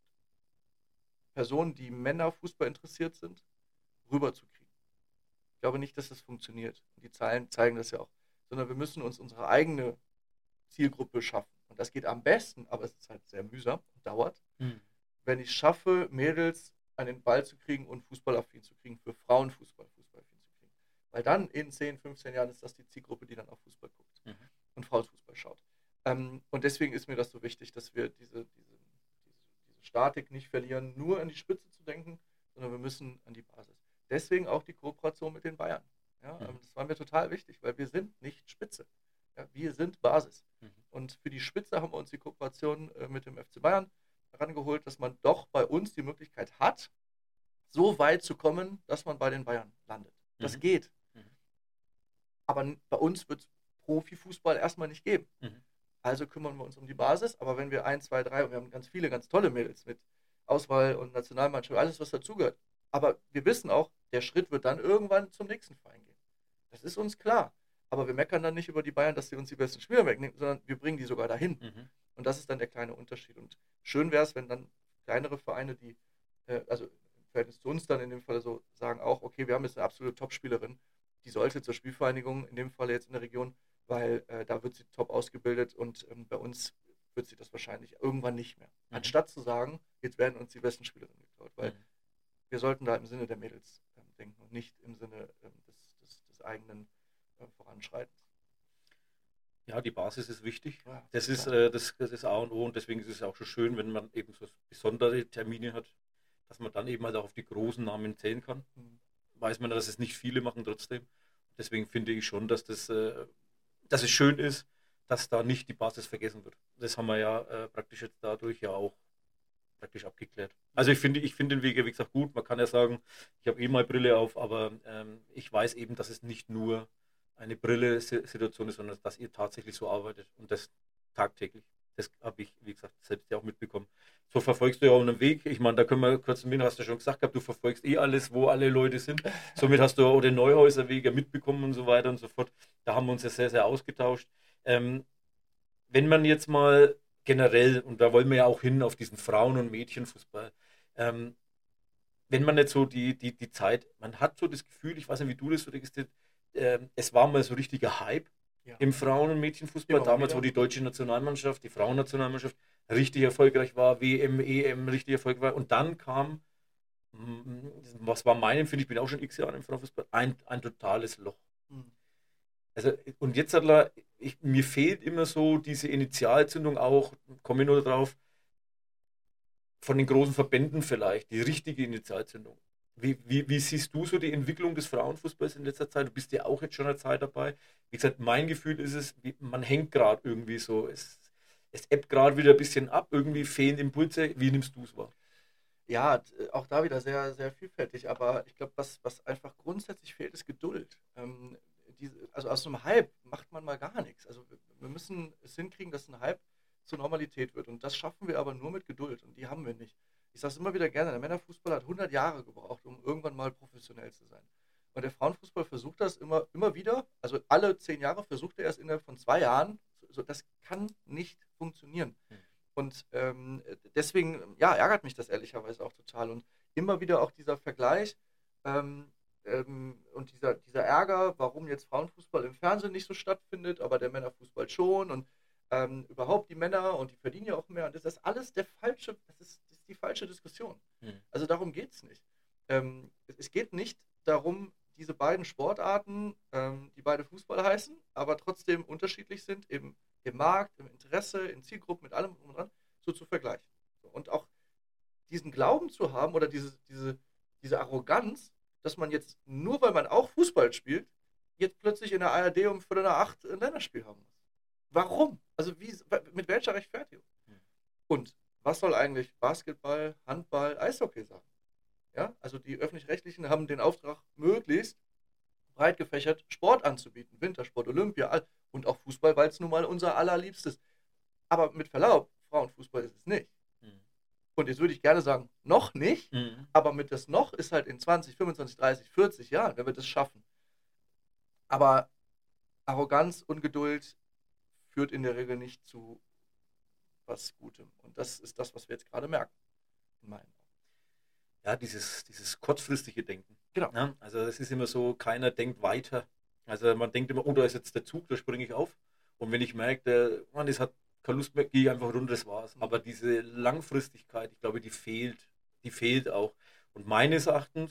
Personen, die Männerfußball interessiert sind, rüberzukriegen. Ich glaube nicht, dass das funktioniert. Und die Zahlen zeigen das ja auch. Sondern wir müssen uns unsere eigene Zielgruppe schaffen. Und das geht am besten, aber es ist halt sehr mühsam und dauert, mhm. wenn ich schaffe, Mädels an den Ball zu kriegen und fußballaffin zu kriegen, für Frauenfußball fußballaffin zu kriegen. Weil dann in zehn, fünfzehn Jahren ist das die Zielgruppe, die dann auf Fußball guckt mhm. und Frauenfußball schaut. Ähm, und deswegen ist mir das so wichtig, dass wir diese, diese, diese, diese Statik nicht verlieren, nur an die Spitze zu denken, sondern wir müssen an die Basis. Deswegen auch die Kooperation mit den Bayern. Ja, mhm. Das war mir total wichtig, weil wir sind nicht Spitze. Ja, wir sind Basis. Mhm. Und für die Spitze haben wir uns die Kooperation äh, mit dem F C Bayern herangeholt, dass man doch bei uns die Möglichkeit hat, so weit zu kommen, dass man bei den Bayern landet. Das mhm. geht. Mhm. Aber bei uns wird es Profifußball erstmal nicht geben. Mhm. Also kümmern wir uns um die Basis. Aber wenn wir ein, zwei, drei, und wir haben ganz viele, ganz tolle Mädels mit Auswahl und Nationalmannschaft, alles, was dazugehört. Aber wir wissen auch, der Schritt wird dann irgendwann zum nächsten Verein gehen. Das ist uns klar. Aber wir meckern dann nicht über die Bayern, dass sie uns die besten Spieler wegnehmen, sondern wir bringen die sogar dahin. Mhm. Und das ist dann der kleine Unterschied. Und schön wäre es, wenn dann kleinere Vereine, die, äh, also im Verhältnis zu uns dann in dem Fall so sagen auch, okay, wir haben jetzt eine absolute Top-Spielerin, die sollte zur Spielvereinigung, in dem Fall jetzt in der Region, weil äh, da wird sie top ausgebildet und ähm, bei uns wird sie das wahrscheinlich irgendwann nicht mehr. Mhm. Anstatt zu sagen, jetzt werden uns die besten Spielerinnen geklaut, weil mhm. wir sollten da im Sinne der Mädels ähm, denken und nicht im Sinne ähm, des, des, des eigenen äh, Voranschreitens. Ja, die Basis ist wichtig. Ja, das ist äh, das, das ist A und O und deswegen ist es auch schon schön, wenn man eben so besondere Termine hat, dass man dann eben halt auch auf die großen Namen zählen kann. Mhm. Weiß man, dass es nicht viele machen trotzdem. Deswegen finde ich schon, dass das äh, dass es schön ist, dass da nicht die Basis vergessen wird. Das haben wir ja äh, praktisch jetzt dadurch ja auch praktisch abgeklärt. Also ich finde, ich finde den Weg, wie gesagt, gut. Man kann ja sagen, ich habe eh mal Brille auf, aber ähm, ich weiß eben, dass es nicht nur eine Brille-Situation ist, sondern dass ihr tatsächlich so arbeitet und das tagtäglich. Das habe ich, wie gesagt, selbst ja auch mitbekommen. So verfolgst du ja auch einen Weg. Ich meine, da können wir kurz mit, hast du schon gesagt gehabt, du verfolgst eh alles, wo alle Leute sind. Somit hast du auch den Neuhäuser-Weg ja mitbekommen und so weiter und so fort. Da haben wir uns ja sehr, sehr ausgetauscht. Ähm, wenn man jetzt mal generell, und da wollen wir ja auch hin auf diesen Frauen- und Mädchenfußball, ähm, wenn man jetzt so die, die, die Zeit, man hat so das Gefühl, ich weiß nicht, wie du das so registriert, äh, es war mal so richtiger Hype ja. im Frauen- und Mädchenfußball. Immer damals, wieder. Wo die deutsche Nationalmannschaft, die Frauennationalmannschaft richtig erfolgreich war, W M, E M richtig erfolgreich war. Und dann kam, was war mein Empfinden, ich bin auch schon x Jahre im Frauenfußball, ein, ein totales Loch. Mhm. Also, und jetzt hat er, ich, mir fehlt immer so diese Initialzündung auch, komme ich nur drauf, von den großen Verbänden vielleicht, die richtige Initialzündung. Wie, wie, wie siehst du so die Entwicklung des Frauenfußballs in letzter Zeit? Du bist ja auch jetzt schon eine Zeit dabei. Wie gesagt, mein Gefühl ist es, wie, man hängt gerade irgendwie so. Es, es ebbt gerade wieder ein bisschen ab, irgendwie fehlen Impulse. Wie nimmst du es wahr? Ja, auch da wieder sehr, sehr vielfältig. Aber ich glaube, was, was einfach grundsätzlich fehlt, ist Geduld. Ähm, diese, also aus einem Hype macht man mal gar nichts. Also wir müssen es hinkriegen, dass ein Hype zur Normalität wird. Und das schaffen wir aber nur mit Geduld. Und die haben wir nicht. Ich sage es immer wieder gerne, der Männerfußball hat hundert Jahre gebraucht, um irgendwann mal professionell zu sein. Und der Frauenfußball versucht das immer, immer wieder, also alle zehn Jahre versucht er erst innerhalb von zwei Jahren. So, das kann nicht funktionieren. Hm. Und ähm, deswegen, ja, ärgert mich das ehrlicherweise auch total. Und immer wieder auch dieser Vergleich ähm, ähm, und dieser, dieser Ärger, warum jetzt Frauenfußball im Fernsehen nicht so stattfindet, aber der Männerfußball schon. Und Ähm, überhaupt die Männer und die verdienen ja auch mehr. Und das ist alles der falsche, das ist, das ist die falsche Diskussion. Hm. Also darum geht es nicht. Ähm, es, es geht nicht darum, diese beiden Sportarten, ähm, die beide Fußball heißen, aber trotzdem unterschiedlich sind im, im Markt, im Interesse, in Zielgruppen, mit allem drum und dran, so zu vergleichen. So, und auch diesen Glauben zu haben oder diese, diese, diese Arroganz, dass man jetzt, nur weil man auch Fußball spielt, jetzt plötzlich in der A R D um Viertel nach acht ein Länderspiel haben muss. Warum? Also wie, mit welcher Rechtfertigung? Hm. Und was soll eigentlich Basketball, Handball, Eishockey sagen? Ja, also die Öffentlich-Rechtlichen haben den Auftrag, möglichst breit gefächert Sport anzubieten. Wintersport, Olympia und auch Fußball, weil es nun mal unser allerliebstes. Aber mit Verlaub, Frauenfußball ist es nicht. Hm. Und jetzt würde ich gerne sagen, noch nicht, Hm. aber mit das noch ist halt in zwanzig, fünfundzwanzig, dreißig, vierzig Jahren, wenn wir das schaffen. Aber Arroganz, Ungeduld führt in der Regel nicht zu was Gutem. Und das ist das, was wir jetzt gerade merken. In meinen Augen. Ja, dieses, dieses kurzfristige Denken. Genau. Ja, also es ist immer so, keiner denkt weiter. Also man denkt immer, oh, da ist jetzt der Zug, da springe ich auf. Und wenn ich merke, der Mann, das hat keine Lust mehr, gehe ich einfach runter, das war's. Mhm. Aber diese Langfristigkeit, ich glaube, die fehlt. Die fehlt auch. Und meines Erachtens,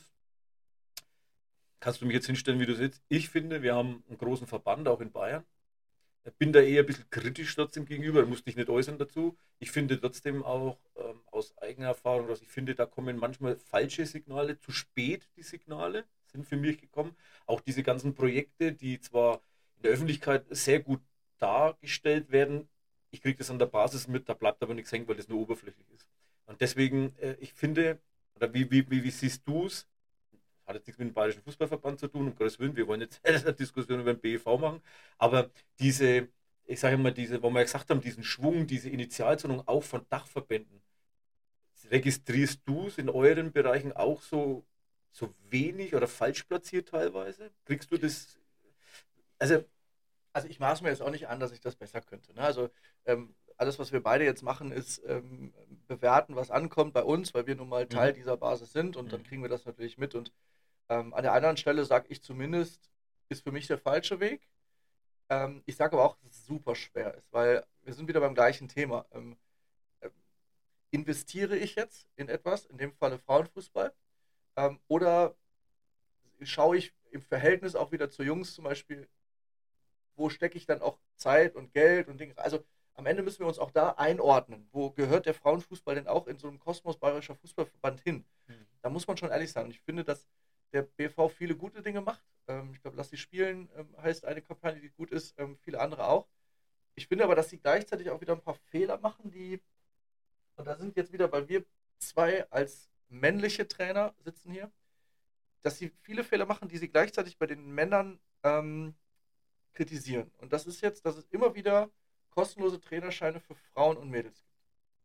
kannst du mich jetzt hinstellen, wie du sitzt, ich finde, wir haben einen großen Verband, auch in Bayern. Bin da eher ein bisschen kritisch trotzdem gegenüber, musste ich nicht äußern dazu. Ich finde trotzdem auch ähm, aus eigener Erfahrung, dass ich finde, da kommen manchmal falsche Signale, zu spät die Signale sind für mich gekommen. Auch diese ganzen Projekte, die zwar in der Öffentlichkeit sehr gut dargestellt werden, ich kriege das an der Basis mit, da bleibt aber nichts hängen, weil das nur oberflächlich ist. Und deswegen, äh, ich finde, oder wie, wie, wie, wie siehst du es? Hat jetzt nichts mit dem Bayerischen Fußballverband zu tun, um Gottes Willen, wir wollen jetzt eine Diskussion über den B E V machen, aber diese, ich sage mal, diese, wo wir ja gesagt haben, diesen Schwung, diese Initialzündung auch von Dachverbänden, registrierst du es in euren Bereichen auch so, so wenig oder falsch platziert teilweise? Kriegst du das, also, Also ich maße mir jetzt auch nicht an, dass ich das besser könnte. Ne? Also ähm, alles, was wir beide jetzt machen, ist ähm, bewerten, was ankommt bei uns, weil wir nun mal Teil mhm, dieser Basis sind und dann mhm, kriegen wir das natürlich mit. Und ähm, an der anderen Stelle sage ich zumindest, ist für mich der falsche Weg. Ähm, ich sage aber auch, dass es super schwer ist, weil wir sind wieder beim gleichen Thema. Ähm, äh, investiere ich jetzt in etwas, in dem Falle Frauenfußball, ähm, oder schaue ich im Verhältnis auch wieder zu Jungs zum Beispiel, wo stecke ich dann auch Zeit und Geld und Dinge. Also am Ende müssen wir uns auch da einordnen. Wo gehört der Frauenfußball denn auch in so einem Kosmos Bayerischer Fußballverband hin? mhm, Da muss man schon ehrlich sein. Und ich finde, dass der B V viele gute Dinge macht. Ähm, ich glaube, Lass sie spielen ähm, heißt eine Kampagne, die gut ist, ähm, viele andere auch. Ich finde aber, dass sie gleichzeitig auch wieder ein paar Fehler machen, die, und da sind jetzt wieder, weil wir zwei als männliche Trainer sitzen hier, dass sie viele Fehler machen, die sie gleichzeitig bei den Männern ähm, kritisieren. Und das ist jetzt, dass es immer wieder kostenlose Trainerscheine für Frauen und Mädels gibt.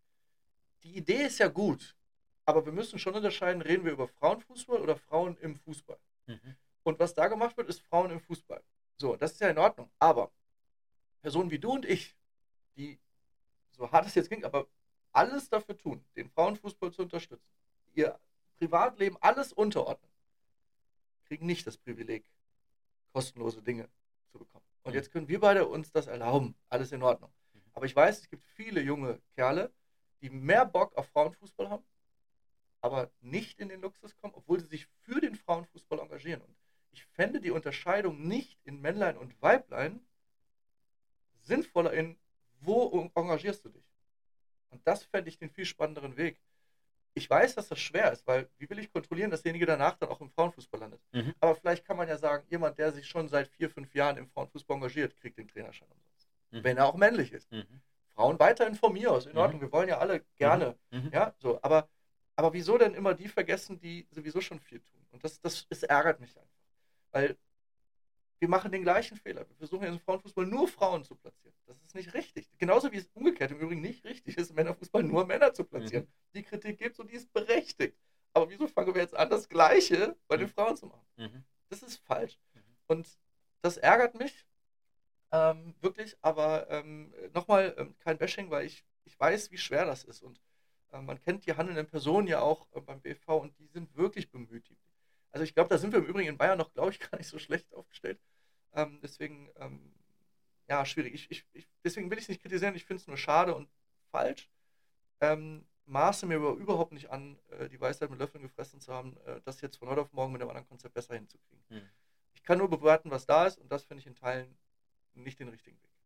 Die Idee ist ja gut, aber wir müssen schon unterscheiden, reden wir über Frauenfußball oder Frauen im Fußball. mhm, Und was da gemacht wird, ist Frauen im Fußball. So, das ist ja in Ordnung. Aber Personen wie du und ich, die, so hart es jetzt klingt, aber alles dafür tun, den Frauenfußball zu unterstützen, ihr Privatleben alles unterordnen, kriegen nicht das Privileg, kostenlose Dinge zu bekommen. Und mhm, jetzt können wir beide uns das erlauben. Alles in Ordnung. mhm, Aber ich weiß, es gibt viele junge Kerle, die mehr Bock auf Frauenfußball haben, aber nicht in den Luxus kommen, obwohl sie sich für den Frauenfußball engagieren. Und ich fände die Unterscheidung nicht in Männlein und Weiblein sinnvoller in, wo engagierst du dich? Und das fände ich den viel spannenderen Weg. Ich weiß, dass das schwer ist, weil wie will ich kontrollieren, dass derjenige danach dann auch im Frauenfußball landet? mhm, Aber vielleicht kann man ja sagen, jemand, der sich schon seit vier, fünf Jahren im Frauenfußball engagiert, kriegt den Trainerschein umsonst. mhm, Wenn er auch männlich ist. mhm, Frauen weiterhin von mir aus, in mhm, Ordnung. Wir wollen ja alle mhm, gerne. mhm, Ja, so. Aber, aber wieso denn immer die vergessen, die sowieso schon viel tun? Und das, das, das ärgert mich einfach. Weil wir machen den gleichen Fehler. Wir versuchen im Frauenfußball nur Frauen zu platzieren. Das ist nicht richtig. Genauso wie es umgekehrt im Übrigen nicht richtig ist, im Männerfußball nur Männer zu platzieren. mhm, Die Kritik gibt es und die ist berechtigt. Aber wieso fangen wir jetzt an, das Gleiche bei den mhm, Frauen zu machen? mhm, Das ist falsch. mhm. Und das ärgert mich ähm, wirklich. Aber ähm, nochmal ähm, kein Bashing, weil ich, ich weiß, wie schwer das ist. Und äh, man kennt die handelnden Personen ja auch äh, beim B V und die sind wirklich bemüht. Die, also ich glaube, da sind wir im Übrigen in Bayern noch, glaube ich, gar nicht so schlecht aufgestellt. Ähm, deswegen, ähm, ja, schwierig. Ich, ich, ich, deswegen will ich es nicht kritisieren, ich finde es nur schade und falsch. Ähm, maße mir aber überhaupt nicht an, äh, die Weisheit mit Löffeln gefressen zu haben, äh, das jetzt von heute auf morgen mit einem anderen Konzept besser hinzukriegen. Hm. Ich kann nur bewerten, was da ist und das finde ich in Teilen nicht den richtigen Weg.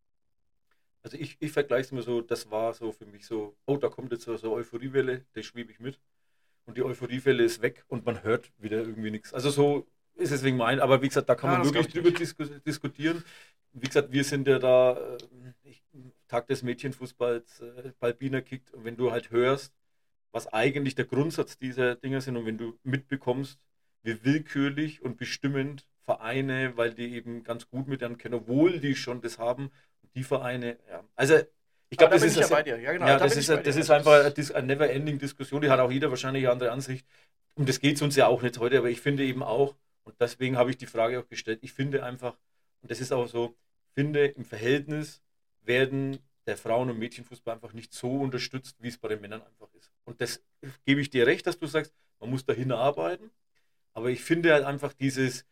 Also ich, ich vergleiche es mir so, das war so für mich so, oh, da kommt jetzt so eine Euphoriewelle, das schwebe ich mit. Und die Euphoriewelle ist weg und man hört wieder irgendwie nichts. Also so ist es wegen mein, aber wie gesagt, da kann Ja, man das wirklich glaub ich drüber disku diskutieren. Wie gesagt, wir sind ja da, äh, ich, Tag des Mädchenfußballs, äh, Balbiner kickt, und wenn du halt hörst, was eigentlich der Grundsatz dieser Dinger sind und wenn du mitbekommst, wie willkürlich und bestimmend Vereine, weil die eben ganz gut miteinander kennen, obwohl die schon das haben, die Vereine, ja. Also ich Aber glaube, da das bin ist ich ja das, bei dir. Ja, genau. ja, Da das bin ist, ich bei das dir. ist Also einfach eine, das, Dis- eine never-ending Diskussion, die hat auch jeder wahrscheinlich eine andere Ansicht. Um das geht es uns ja auch nicht heute, aber ich finde eben auch, und deswegen habe ich die Frage auch gestellt, ich finde einfach, und das ist auch so, finde im Verhältnis werden der Frauen- und Mädchenfußball einfach nicht so unterstützt, wie es bei den Männern einfach ist. Und das gebe ich dir recht, dass du sagst, man muss dahin arbeiten, aber ich finde halt einfach dieses,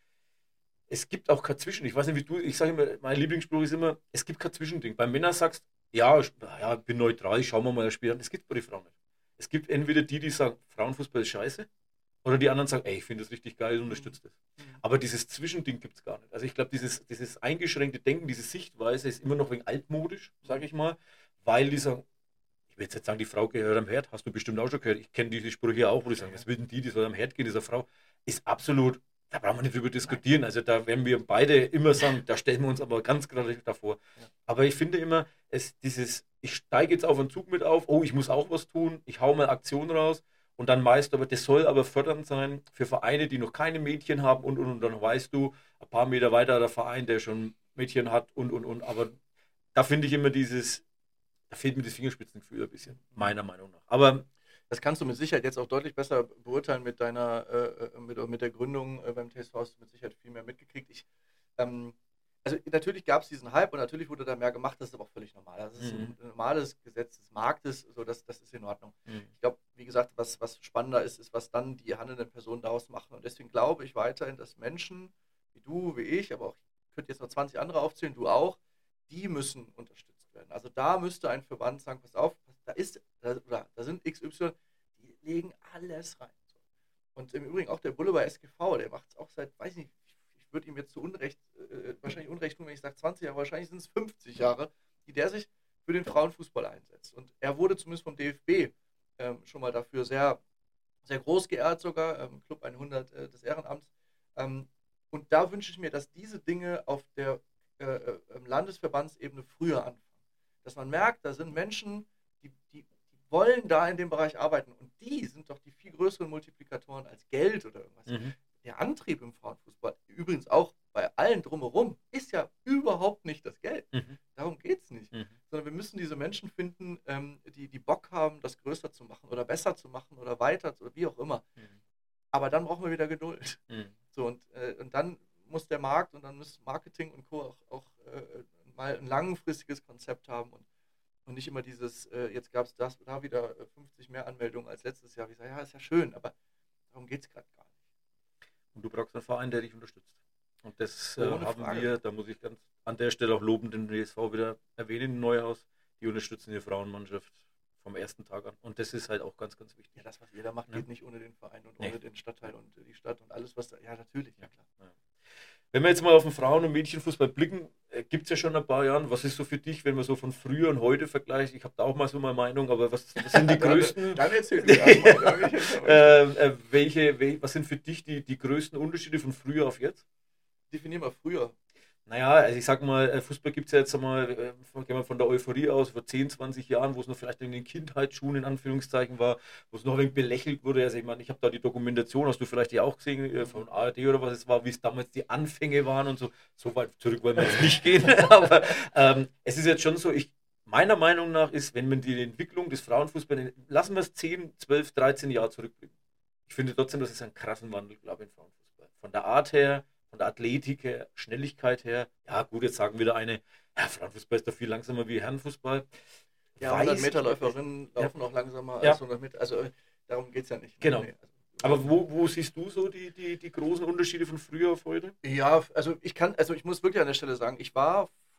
es gibt auch kein Zwischen. Ich weiß nicht, wie du, ich sage immer, mein Lieblingsspruch ist immer, es gibt kein Zwischending. Bei Männern sagst ja, ich ja, bin neutral, schauen wir mal das Spiel an. Das gibt es bei den Frauen nicht. Es gibt entweder die, die sagen, Frauenfußball ist scheiße, oder die anderen sagen, ey, ich finde das richtig geil und unterstütze das. Aber dieses Zwischending gibt es gar nicht. Also ich glaube, dieses, dieses eingeschränkte Denken, diese Sichtweise ist immer noch wegen altmodisch, sage ich mal, weil die sagen, ich will jetzt nicht sagen, die Frau gehört am Herd, hast du bestimmt auch schon gehört. Ich kenne diese Sprüche auch, wo die sagen, was will denn die, die soll am Herd gehen, dieser Frau, ist absolut, da brauchen wir nicht drüber diskutieren. Also da werden wir beide immer sagen, da stellen wir uns aber ganz gerade davor. Ja. Aber ich finde immer, es dieses, ich steige jetzt auf einen Zug mit auf, oh, ich muss auch was tun, ich hau mal Aktion raus und dann meist, aber das soll aber fördernd sein für Vereine, die noch keine Mädchen haben und, und, und dann weißt du, ein paar Meter weiter der Verein, der schon Mädchen hat und, und, und. Aber da finde ich immer dieses, da fehlt mir das Fingerspitzengefühl ein bisschen, meiner Meinung nach. Aber das kannst du mit Sicherheit jetzt auch deutlich besser beurteilen mit deiner, äh, mit, mit der Gründung äh, beim T S V, hast du mit Sicherheit viel mehr mitgekriegt. Ich, ähm, also natürlich gab es diesen Hype und natürlich wurde da mehr gemacht, das ist aber auch völlig normal. Das ist Mhm. ein normales Gesetz des Marktes, so das, das ist in Ordnung. Mhm. Ich glaube, wie gesagt, was, was spannender ist, ist, was dann die handelnden Personen daraus machen. Und deswegen glaube ich weiterhin, dass Menschen wie du, wie ich, aber auch, ich könnte jetzt noch zwanzig andere aufzählen, du auch, die müssen unterstützt werden. Also da müsste ein Verband sagen, pass auf, da ist, da, oder, da sind X Y, die legen alles rein. Und im Übrigen auch der Bulle bei S G V, der macht es auch seit, weiß nicht, ich, ich würde ihm jetzt zu Unrecht, äh, wahrscheinlich Unrecht tun, wenn ich sage zwanzig Jahre, wahrscheinlich sind es fünfzig Jahre, die der sich für den Frauenfußball einsetzt. Und er wurde zumindest vom D F B ähm, schon mal dafür sehr, sehr groß geehrt sogar, ähm, Club hundert äh, des Ehrenamts. Ähm, und da wünsche ich mir, dass diese Dinge auf der äh, äh, Landesverbandsebene früher anfangen. Dass man merkt, da sind Menschen, die, die, die wollen da in dem Bereich arbeiten. Und die sind doch die viel größeren Multiplikatoren als Geld oder irgendwas. Mhm. Der Antrieb im Frauenfußball, übrigens auch bei allen drumherum, ist ja überhaupt nicht das Geld. Mhm. Darum geht es nicht. Mhm. Sondern wir müssen diese Menschen finden, ähm, die, die Bock haben, das größer zu machen oder besser zu machen oder weiter oder wie auch immer. Mhm. Aber dann brauchen wir wieder Geduld. Mhm. So, und, äh, und dann muss der Markt und dann muss Marketing und Co. auch, auch äh, mal ein langfristiges Konzept haben und, und nicht immer dieses, äh, jetzt gab es das da wieder äh, fünfzig mehr Anmeldungen als letztes Jahr. Ich sage, ja, ist ja schön, aber darum geht es gerade gar nicht. Und du brauchst einen Verein, der dich unterstützt. Und das äh, Ohne haben Frage. wir, da muss ich ganz an der Stelle auch lobend den D S V wieder erwähnen, in Neuhaus. Die unterstützen die Frauenmannschaft vom ersten Tag an. Und das ist halt auch ganz, ganz wichtig. Ja, das, was jeder macht, Ja. geht nicht ohne den Verein und Nee. ohne den Stadtteil und die Stadt und alles, was da. Ja, natürlich, ja klar. Ja. Wenn wir jetzt mal auf den Frauen- und Mädchenfußball blicken, äh, gibt es ja schon ein paar Jahre. Was ist so für dich, wenn man so von früher und heute vergleicht? Ich habe da auch mal so meine Meinung, aber was, was sind die größten, Dann erzähl du erst mal. äh, äh, welche, wel, was sind für dich die, die größten Unterschiede von früher auf jetzt? Definier mal früher. Naja, also ich sag mal, äh, Fußball gibt es ja jetzt einmal, äh, gehen wir von der Euphorie aus, vor zehn, zwanzig Jahren, wo es noch vielleicht in den Kindheitsschuhen in Anführungszeichen war, wo es noch ein wenig belächelt wurde. Also ich meine, ich habe da die Dokumentation, hast du vielleicht die auch gesehen, äh, von A R D oder was es war, wie es damals die Anfänge waren und so. So weit zurück wollen wir jetzt nicht gehen. Aber ähm, es ist jetzt schon so, ich, meiner Meinung nach ist, wenn man die Entwicklung des Frauenfußballs, lassen wir es zehn, zwölf, dreizehn Jahre zurückblicken. Ich finde trotzdem, dass es einen krassen Wandel gab im Frauenfußball. Von der Art her, von der Athletik her, Schnelligkeit her. Ja gut, jetzt sagen wieder eine, ja, Frauenfußball ist doch viel langsamer wie Herrenfußball. Ja, Weiß hundert Meter ich- Läuferinnen Ja. laufen auch langsamer Ja. als hundert Meter. Also äh, darum geht es ja nicht. Genau. Nee, also, Aber wo, wo siehst du so die, die, die großen Unterschiede von früher auf heute? ja, also ich kann, also ich muss wirklich an der Stelle sagen, ich war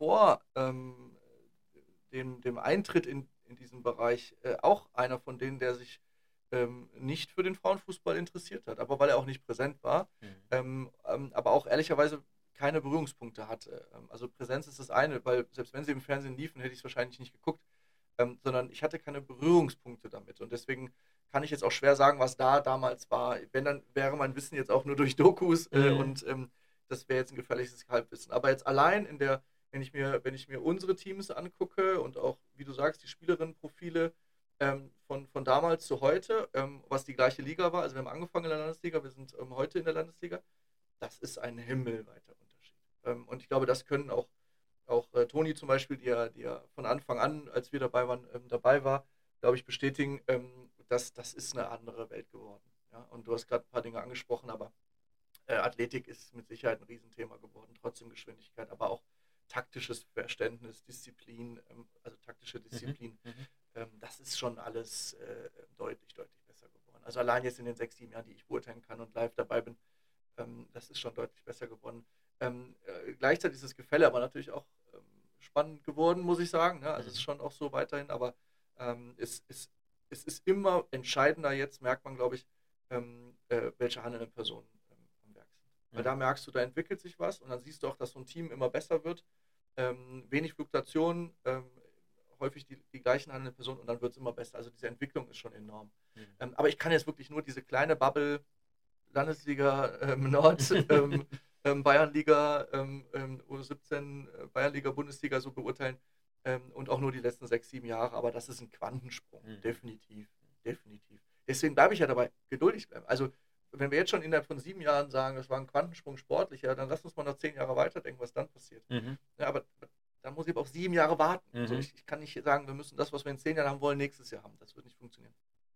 vor ähm, dem, dem Eintritt in, in diesen Bereich äh, auch einer von denen, der sich ähm, nicht für den Frauenfußball interessiert hat, aber weil er auch nicht präsent war, Mhm. ähm, ähm, aber auch ehrlicherweise keine Berührungspunkte hatte. Ähm, also Präsenz ist das eine, weil selbst wenn sie im Fernsehen liefen, hätte ich es wahrscheinlich nicht geguckt, ähm, sondern ich hatte keine Berührungspunkte damit. Und deswegen kann ich jetzt auch schwer sagen, was da damals war. Wenn, dann wäre mein Wissen jetzt auch nur durch Dokus äh, Mhm. und ähm, das wäre jetzt ein gefährliches Halbwissen. Aber jetzt allein in der, wenn ich mir, wenn ich mir unsere Teams angucke und auch, wie du sagst, die Spielerinnenprofile ähm, von, von damals zu heute, ähm, was die gleiche Liga war, also wir haben angefangen in der Landesliga, wir sind ähm, heute in der Landesliga, das ist ein himmelweiter Unterschied. Ähm, und ich glaube, das können auch, auch äh, Toni zum Beispiel, die ja, die ja von Anfang an, als wir dabei waren, ähm, dabei war, glaube ich, bestätigen, ähm, dass das ist eine andere Welt geworden. Ja? Und du hast gerade ein paar Dinge angesprochen, aber äh, Athletik ist mit Sicherheit ein Riesenthema geworden, trotzdem Geschwindigkeit, aber auch taktisches Verständnis, Disziplin, ähm, also taktische Mhm. Disziplin, Mhm. ähm, das ist schon alles äh, deutlich, deutlich besser geworden. Also allein jetzt in den sechs, sieben Jahren, die ich beurteilen kann und live dabei bin, ähm, das ist schon deutlich besser geworden. Ähm, äh, gleichzeitig ist das Gefälle aber natürlich auch ähm, spannend geworden, muss ich sagen. Ne? Also es ist Mhm. schon auch so weiterhin, aber ähm, es, es, es ist immer entscheidender, jetzt merkt man, glaube ich, ähm, äh, welche handelnden Personen ähm, am Werk sind. Weil da Mhm. merkst du, da entwickelt sich was und dann siehst du auch, dass so ein Team immer besser wird. Ähm, wenig Fluktuation, ähm, häufig die, die gleichen handelnden Personen und dann wird es immer besser. Also diese Entwicklung ist schon enorm. Ähm, aber ich kann jetzt wirklich nur diese kleine Bubble Landesliga ähm, Nord, ähm, ähm, Bayernliga, ähm, ähm, U siebzehn, äh, Bayernliga, Bundesliga so beurteilen ähm, und auch nur die letzten sechs, sieben Jahre. Aber das ist ein Quantensprung, Mhm. definitiv, definitiv. Deswegen bleibe ich ja dabei, geduldig bleiben. Also wenn wir jetzt schon innerhalb von sieben Jahren sagen, das war ein Quantensprung sportlicher, dann lass uns mal noch zehn Jahre weiterdenken, was dann passiert. Mhm. Ja, aber da muss ich aber auch sieben Jahre warten. So, Mhm. ich, ich kann nicht sagen, wir müssen das, was wir in zehn Jahren haben wollen, nächstes Jahr haben. Das wird nicht funktionieren.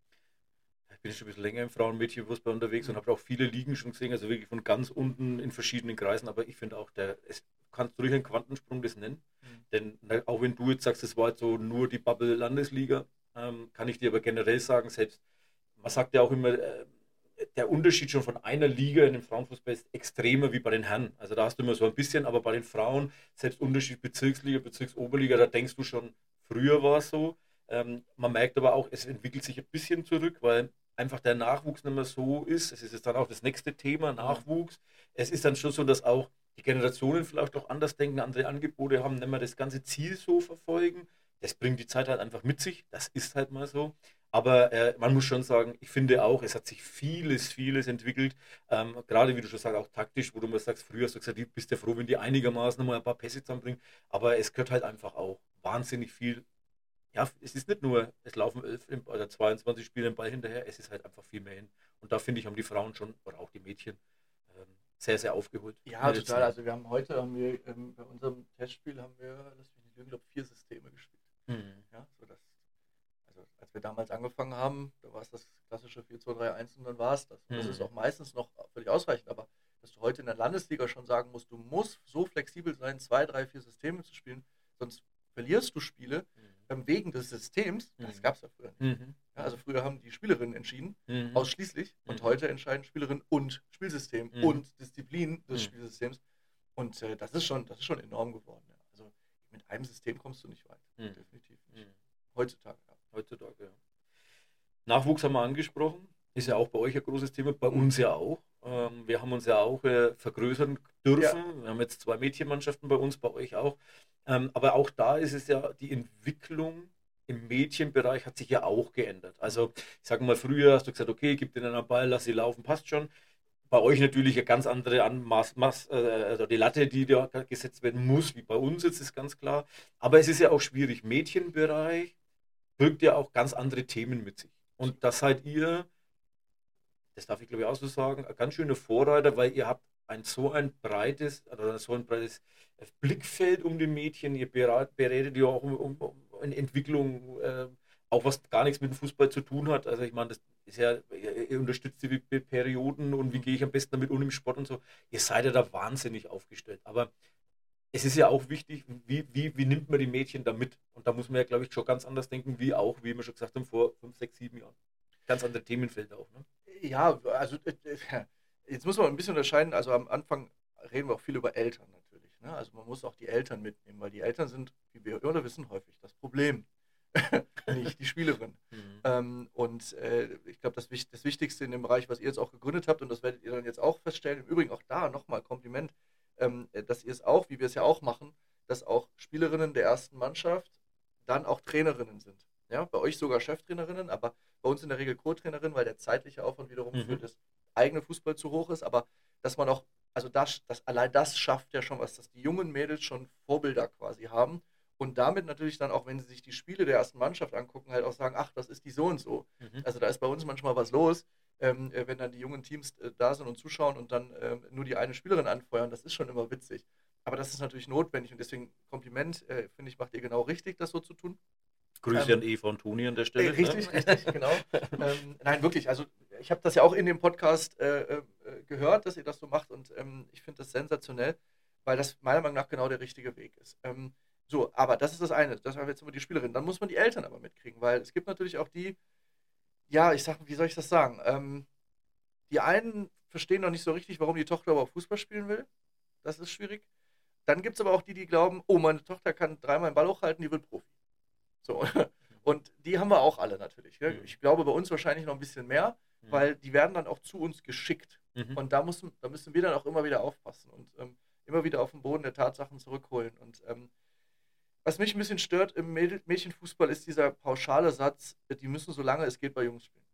Ich bin schon ein bisschen länger im Frauen- und Mädchenfußball unterwegs und Mhm. habe auch viele Ligen schon gesehen, also wirklich von ganz unten in verschiedenen Kreisen. Aber ich finde auch, der, es kannst du durch einen Quantensprung das nennen. Mhm. Denn na, auch wenn du jetzt sagst, es war jetzt so nur die Bubble Landesliga, ähm, kann ich dir aber generell sagen, selbst, man sagt ja auch immer, äh, der Unterschied schon von einer Liga in dem Frauenfußball ist extremer wie bei den Herren. Also da hast du immer so ein bisschen, aber bei den Frauen, selbst Unterschied Bezirksliga, Bezirksoberliga, da denkst du schon, früher war es so. Ähm, man merkt aber auch, es entwickelt sich ein bisschen zurück, weil einfach der Nachwuchs nicht mehr so ist. Es ist jetzt dann auch das nächste Thema, Mhm. Nachwuchs. Es ist dann schon so, dass auch die Generationen vielleicht auch anders denken, andere Angebote haben, nicht mehr das ganze Ziel so verfolgen. Das bringt die Zeit halt einfach mit sich. Das ist halt mal so. Aber äh, man muss schon sagen, ich finde auch, es hat sich vieles, vieles entwickelt. Ähm, gerade wie du schon sagst, auch taktisch, wo du mal sagst, früher hast du gesagt, du bist ja froh, wenn die einigermaßen mal ein paar Pässe zusammenbringen. Aber es gehört halt einfach auch wahnsinnig viel. Ja, es ist nicht nur, es laufen elf im- oder zweiundzwanzig Spiele im Ball hinterher, es ist halt einfach viel mehr hin. Und da finde ich, haben die Frauen schon, oder auch die Mädchen, ähm, sehr, sehr aufgeholt in Ja, den letzten total. Jahren. Also wir haben heute, haben wir ähm, bei unserem Testspiel haben wir, lass mich nicht lügen, glaube vier Systeme gespielt. Mhm. Ja, so das, also als wir damals angefangen haben, da war es das klassische vier zwei drei eins und dann war es das. Und das ist Mhm. auch meistens noch völlig ausreichend, aber dass du heute in der Landesliga schon sagen musst, du musst so flexibel sein, zwei, drei, vier Systeme zu spielen, sonst verlierst du Spiele ähm, wegen des Systems, das Mhm. gab es ja früher nicht. Mhm. Ja, also früher haben die Spielerinnen entschieden, Mhm. ausschließlich, und Mhm. heute entscheiden Spielerin und Spielsystem Mhm. und Disziplin des Mhm. Spielsystems. Und äh, das ist schon, das ist schon enorm geworden. Ja. Also mit einem System kommst du nicht weit. Mhm. Definitiv nicht. Mhm. Heutzutage, ja. Heutzutage, ja. Nachwuchs haben wir angesprochen. Ist ja Mhm. auch bei euch ein großes Thema, bei Mhm. uns ja auch. Mhm. Ähm, wir haben uns ja auch äh, vergrößern Ja. dürfen. Wir haben jetzt zwei Mädchenmannschaften bei uns, bei euch auch. Ähm, aber auch da ist es ja, die Entwicklung im Mädchenbereich hat sich ja auch geändert. Mhm. Also, ich sage mal, früher hast du gesagt, okay, gib denen einen Ball, lass sie laufen, passt schon. Bei euch natürlich eine ganz andere Anmaß, Maß, äh, also die Latte, die da gesetzt werden muss, wie bei uns jetzt, ist ganz klar. Aber es ist ja auch schwierig. Mädchenbereich birgt ja auch ganz andere Themen mit sich. Und Absolut. das seid ihr, das darf ich glaube ich auch so sagen, ein ganz schöner Vorreiter, weil ihr habt ein so ein breites, oder so ein breites Blickfeld um die Mädchen. Ihr berat- beredet ja auch um, um, um eine Entwicklung, äh, auch was gar nichts mit dem Fußball zu tun hat. Also ich meine, das ist ja, ihr, ihr unterstützt die Pe- Perioden und wie Mhm. gehe ich am besten damit um im Sport und so. Ihr seid ja da wahnsinnig aufgestellt. Aber es ist ja auch wichtig, wie, wie, wie nimmt man die Mädchen da mit? Und da muss man ja, glaube ich, schon ganz anders denken, wie auch, wie wir schon gesagt haben, vor fünf, sechs, sieben Jahren. Ganz andere Themenfelder auch. Ne? Ja, also äh, äh, jetzt muss man ein bisschen unterscheiden. Also am Anfang reden wir auch viel über Eltern natürlich. Ne? Also man muss auch die Eltern mitnehmen, weil die Eltern sind, wie wir oder wissen, häufig das Problem, nicht die Spielerin. Mhm. Ähm, und äh, ich glaube, das, das Wichtigste in dem Bereich, was ihr jetzt auch gegründet habt, und das werdet ihr dann jetzt auch feststellen, im Übrigen auch da nochmal Kompliment, ähm, dass ihr es auch, wie wir es ja auch machen, dass auch Spielerinnen der ersten Mannschaft dann auch Trainerinnen sind. Ja, bei euch sogar Cheftrainerinnen, aber bei uns in der Regel Co-Trainerin, weil der zeitliche Aufwand wiederum Mhm. für das eigene Fußball zu hoch ist, aber dass man auch, also das, das allein das schafft ja schon was, dass die jungen Mädels schon Vorbilder quasi haben und damit natürlich dann auch, wenn sie sich die Spiele der ersten Mannschaft angucken, halt auch sagen, ach, das ist die so und so. Mhm. Also da ist bei uns manchmal was los, ähm, äh, wenn dann die jungen Teams äh, da sind und zuschauen und dann ähm, nur die eine Spielerin anfeuern, das ist schon immer witzig. Aber das ist natürlich notwendig und deswegen Kompliment, äh, finde ich, macht ihr genau richtig, das so zu tun. Grüße Ähm, an Eva und Toni an der Äh, Stelle. richtig, Ne? richtig, genau. Ähm, nein, wirklich, also ich habe das ja auch in dem Podcast äh, äh, gehört, dass ihr das so macht und ähm, ich finde das sensationell, weil das meiner Meinung nach genau der richtige Weg ist. Ähm, so, aber das ist das eine, das haben wir jetzt immer die Spielerin. Dann muss man die Eltern aber mitkriegen, weil es gibt natürlich auch die, ja, ich sag, wie soll ich das sagen? Ähm, die einen verstehen noch nicht so richtig, warum die Tochter überhaupt Fußball spielen will. Das ist schwierig. Dann gibt es aber auch die, die glauben, oh, meine Tochter kann dreimal den Ball hochhalten, die wird Profi. So. Und die haben wir auch alle natürlich. Gell? Mhm. Ich glaube, bei uns wahrscheinlich noch ein bisschen mehr, Mhm. weil die werden dann auch zu uns geschickt. Mhm. Und da müssen, da müssen wir dann auch immer wieder aufpassen und ähm, immer wieder auf den Boden der Tatsachen zurückholen. Und ähm, was mich ein bisschen stört im Mädel Mädchenfußball ist dieser pauschale Satz, die müssen so lange es geht bei Jungs spielen.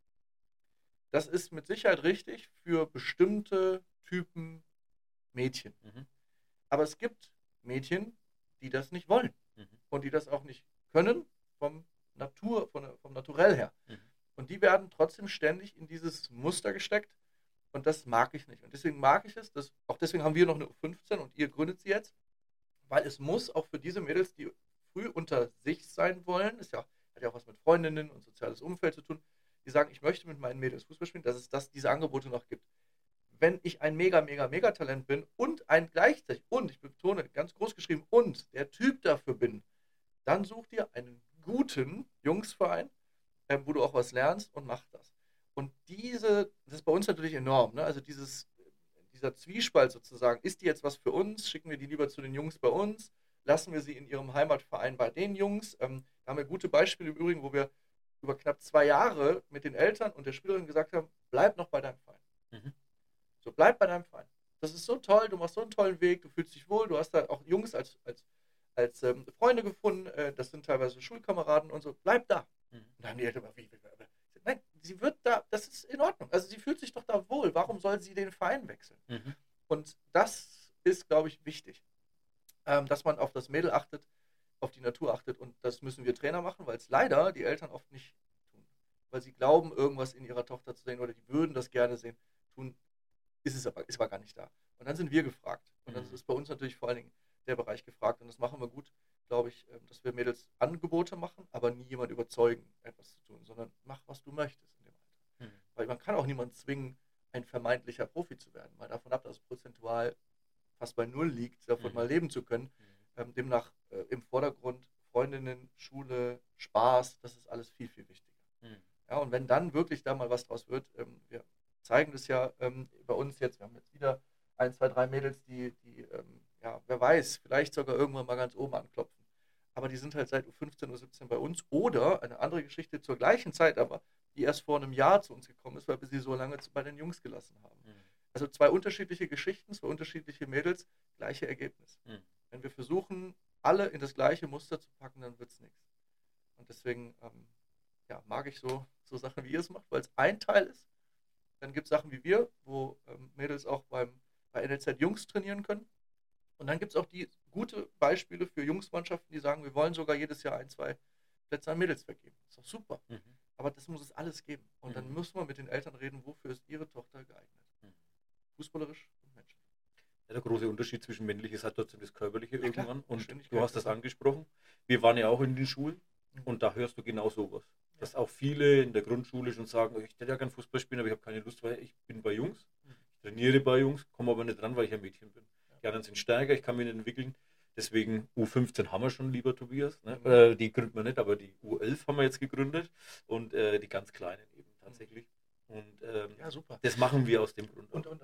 Das ist mit Sicherheit richtig für bestimmte Typen Mädchen. Mhm. Aber es gibt Mädchen, die das nicht wollen Mhm. und die das auch nicht können vom Natur, von, der- vom Naturell her. Mhm. Und die werden trotzdem ständig in dieses Muster gesteckt und das mag ich nicht. Und deswegen mag ich es, dass, auch deswegen haben wir noch eine U fünfzehn und ihr gründet sie jetzt, weil es muss auch für diese Mädels, die früh unter sich sein wollen, ist ja, hat ja auch was mit Freundinnen und soziales Umfeld zu tun, die sagen, ich möchte mit meinen Mädels Fußball spielen, dass es das, diese Angebote noch gibt. Wenn ich ein mega, mega, mega Talent bin und ein gleichzeitig, und ich betone ganz groß geschrieben, und der Typ dafür bin, dann such dir einen guten Jungsverein, äh, wo du auch was lernst und mach das. Und diese, das ist bei uns natürlich enorm, ne? Also dieses, dieser Zwiespalt sozusagen, ist die jetzt was für uns? Schicken wir die lieber zu den Jungs bei uns? Lassen wir sie in ihrem Heimatverein bei den Jungs? Ähm, da haben wir gute Beispiele im Übrigen, wo wir über knapp zwei Jahre mit den Eltern und der Spielerin gesagt haben, bleib noch bei deinem Verein. Mhm. So, bleib bei deinem Verein. Das ist so toll, du machst so einen tollen Weg, du fühlst dich wohl, du hast da auch Jungs als, als, als ähm, Freunde gefunden, äh, das sind teilweise Schulkameraden und so, bleib da. Mhm. Und dann haben die Eltern immer, wie, wie, wie, nein, sie wird da, das ist in Ordnung. Also sie fühlt sich doch da wohl, warum soll sie den Verein wechseln? Mhm. Und das ist, glaube ich, wichtig, ähm, dass man auf das Mädel achtet, auf die Natur achtet und das müssen wir Trainer machen, weil es leider die Eltern oft nicht tun. Weil sie glauben, irgendwas in ihrer Tochter zu sehen oder die würden das gerne sehen, tun ist es aber, ist aber gar nicht da. Und dann sind wir gefragt. Und dann Mhm. ist bei uns natürlich vor allen Dingen der Bereich gefragt. Und das machen wir gut, glaube ich, ähm, dass wir Mädels Angebote machen, aber nie jemand überzeugen, etwas zu tun, sondern mach, was du möchtest in dem Alter. Mhm. Weil man kann auch niemanden zwingen, ein vermeintlicher Profi zu werden. Mal davon ab, dass es prozentual fast bei Null liegt, davon Mhm. mal leben zu können. Mhm. Ähm, demnach äh, im Vordergrund Freundinnen, Schule, Spaß, das ist alles viel, viel wichtiger. Mhm. Ja, und wenn dann wirklich da mal was draus wird, ähm, wir zeigen das ja ähm, bei uns jetzt, wir haben jetzt wieder ein, zwei, drei Mädels, die, die ähm, ja, wer weiß, vielleicht sogar irgendwann mal ganz oben anklopfen. Aber die sind halt seit U fünfzehn, U siebzehn bei uns. Oder eine andere Geschichte zur gleichen Zeit, aber die erst vor einem Jahr zu uns gekommen ist, weil wir sie so lange zu, bei den Jungs gelassen haben. Mhm. Also zwei unterschiedliche Geschichten, zwei unterschiedliche Mädels, gleiche Ergebnis. Mhm. Wenn wir versuchen, alle in das gleiche Muster zu packen, dann wird es nichts. Und deswegen ähm, ja, mag ich so, so Sachen, wie ihr es macht, weil es ein Teil ist. Dann gibt es Sachen wie wir, wo ähm, Mädels auch beim, bei N L Z Jungs trainieren können. Und dann gibt es auch die gute Beispiele für Jungsmannschaften, die sagen, wir wollen sogar jedes Jahr ein, zwei Plätze an Mädels vergeben. Das ist doch super. Mhm. Aber das muss es alles geben. Und dann Mhm. muss man mit den Eltern reden, wofür ist ihre Tochter geeignet. Mhm. Fußballerisch und menschlich. Ja, der große Unterschied zwischen männlich ist halt trotzdem das Körperliche Ja, klar. irgendwann. Und Geschwindigkeit, du hast das ja. angesprochen. Wir waren ja auch in den Schulen Mhm. und da hörst du genau sowas. Dass Ja. auch viele in der Grundschule schon sagen, ich hätte ja gern Fußball spielen, aber ich habe keine Lust, weil ich bin bei Jungs. Mhm. Ich trainiere bei Jungs, komme aber nicht ran, weil ich ein Mädchen bin. Ja. Die anderen sind stärker, ich kann mich nicht entwickeln. Deswegen U fünfzehn haben wir schon, lieber Tobias. Ne? Mhm. Äh, die gründen wir nicht, aber die U elf haben wir jetzt gegründet und äh, die ganz kleinen eben tatsächlich. Und ähm, Ja, super. das machen wir aus dem Grund. Und, auch. und, und was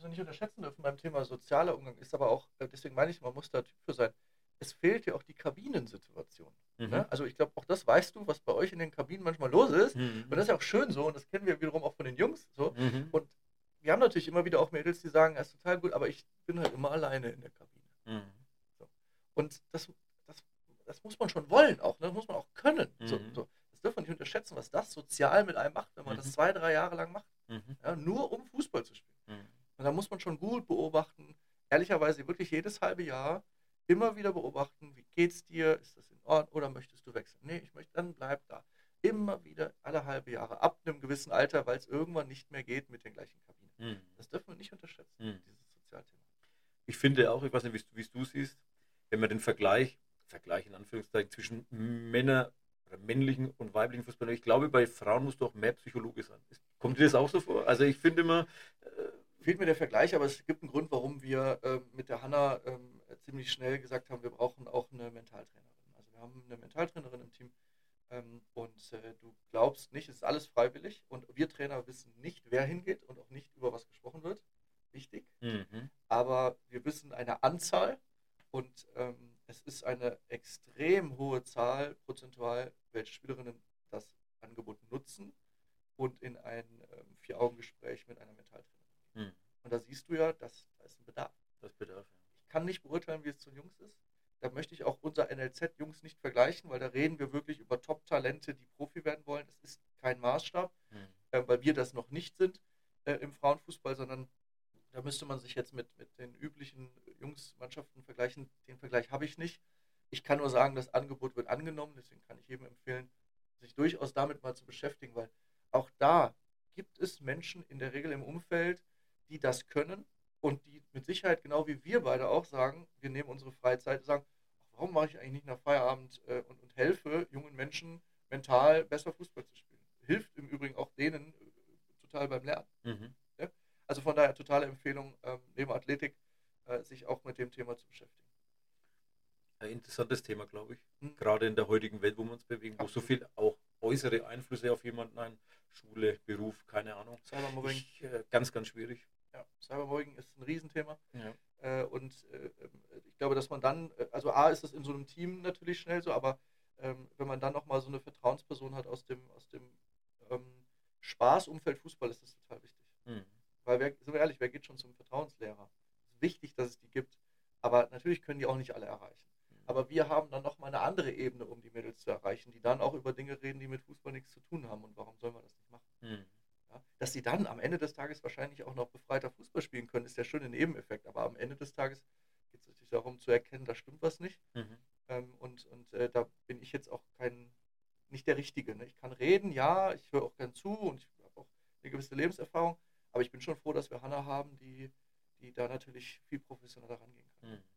wir nicht unterschätzen dürfen beim Thema sozialer Umgang, ist aber auch, äh, deswegen meine ich, man muss da Typ für sein. Es fehlt ja auch die Kabinensituation. Mhm. Ne? Also ich glaube, auch das weißt du, was bei euch in den Kabinen manchmal los ist. Mhm. Und das ist ja auch schön so und das kennen wir wiederum auch von den Jungs so. Mhm. Und wir haben natürlich immer wieder auch Mädels, die sagen, das ist total gut, aber ich bin halt immer alleine in der Kabine. Mhm. So. Und das, das, das muss man schon wollen auch, ne? Das muss man auch können. Mhm. So, so. Das darf man nicht unterschätzen, was das sozial mit einem macht, wenn man Mhm. das zwei, drei Jahre lang macht. Mhm. Ja, nur um Fußball zu spielen. Mhm. Und da muss man schon gut beobachten, ehrlicherweise wirklich jedes halbe Jahr immer wieder beobachten, wie geht's dir, ist das in Ordnung oder möchtest du wechseln? Nee, ich möchte, dann bleib da. Immer wieder alle halbe Jahre, ab einem gewissen Alter, weil es irgendwann nicht mehr geht mit den gleichen Kabinen. Mhm. Das dürfen wir nicht unterschätzen, Mhm. dieses Sozialthema. Ich finde auch, ich weiß nicht, wie du es siehst, wenn man den Vergleich, Vergleich in Anführungszeichen, zwischen Männer oder männlichen und weiblichen Fußballern, ich glaube, bei Frauen muss doch mehr Psychologe sein. Kommt dir das auch so vor? Also ich finde immer... Äh, Fehlt mir der Vergleich, aber es gibt einen Grund, warum wir ähm, mit der Hanna ähm, ziemlich schnell gesagt haben, wir brauchen auch eine Mentaltrainerin. Also wir haben eine Mentaltrainerin im Team ähm, und äh, du glaubst nicht, es ist alles freiwillig und wir Trainer wissen nicht, wer hingeht und auch nicht, über was gesprochen wird. Wichtig. mhm. Aber wir wissen eine Anzahl und ähm, es ist eine extrem hohe Zahl prozentual, welche Spielerinnen das Angebot nutzen und in ein ähm, Vier-Augen-Gespräch mit einer Mentaltrainerin. Mhm. Und da siehst du ja, dass da ist ein Bedarf. Das bedarf. Ich kann nicht beurteilen, wie es zu den Jungs ist. Da möchte ich auch unser N L Z-Jungs nicht vergleichen, weil da reden wir wirklich über Top-Talente, die Profi werden wollen. Das ist kein Maßstab, Mhm. äh, weil wir das noch nicht sind äh, im Frauenfußball, sondern da müsste man sich jetzt mit, mit den üblichen Jungsmannschaften vergleichen. Den Vergleich habe ich nicht. Ich kann nur sagen, das Angebot wird angenommen. Deswegen kann ich jedem empfehlen, sich durchaus damit mal zu beschäftigen, weil auch da gibt es Menschen in der Regel im Umfeld, die das können und die mit Sicherheit, genau wie wir beide auch sagen, wir nehmen unsere Freizeit und sagen, ach, warum mache ich eigentlich nicht nach Feierabend äh, und, und helfe jungen Menschen mental besser Fußball zu spielen. Hilft im Übrigen auch denen äh, total beim Lernen. Mhm. Ja? Also von daher totale Empfehlung, ähm, neben Athletik äh, sich auch mit dem Thema zu beschäftigen. Ein interessantes Thema, glaube ich. Hm. Gerade in der heutigen Welt, wo wir uns bewegen, wo Absolut. so viel auch äußere Einflüsse auf jemanden ein, Schule, Beruf, keine Ahnung. Cybermobbing. Ich, äh, ganz, ganz schwierig. Ja, Cybermobbing ist ein Riesenthema. Ja. Äh, und äh, ich glaube, dass man dann, äh, also A ist das in so einem Team natürlich schnell so, aber ähm, wenn man dann nochmal so eine Vertrauensperson hat aus dem, aus dem ähm, Spaßumfeld Fußball, ist das total wichtig. Mhm. Weil, wer, sind wir ehrlich, wer geht schon zum Vertrauenslehrer? Es ist wichtig, dass es die gibt, aber natürlich können die auch nicht alle erreichen. Aber wir haben dann nochmal eine andere Ebene, um die Mädels zu erreichen, die dann auch über Dinge reden, die mit Fußball nichts zu tun haben. Und warum sollen wir das nicht machen? Mhm. Ja, dass sie dann am Ende des Tages wahrscheinlich auch noch befreiter Fußball spielen können, ist ja schon ein Nebeneffekt. Aber am Ende des Tages geht es natürlich darum zu erkennen, da stimmt was nicht. Mhm. Ähm, und und äh, da bin ich jetzt auch kein, nicht der Richtige. Ne? Ich kann reden, ja, ich höre auch gern zu und ich habe auch eine gewisse Lebenserfahrung. Aber ich bin schon froh, dass wir Hanna haben, die, die da natürlich viel professioneller rangehen kann. Mhm.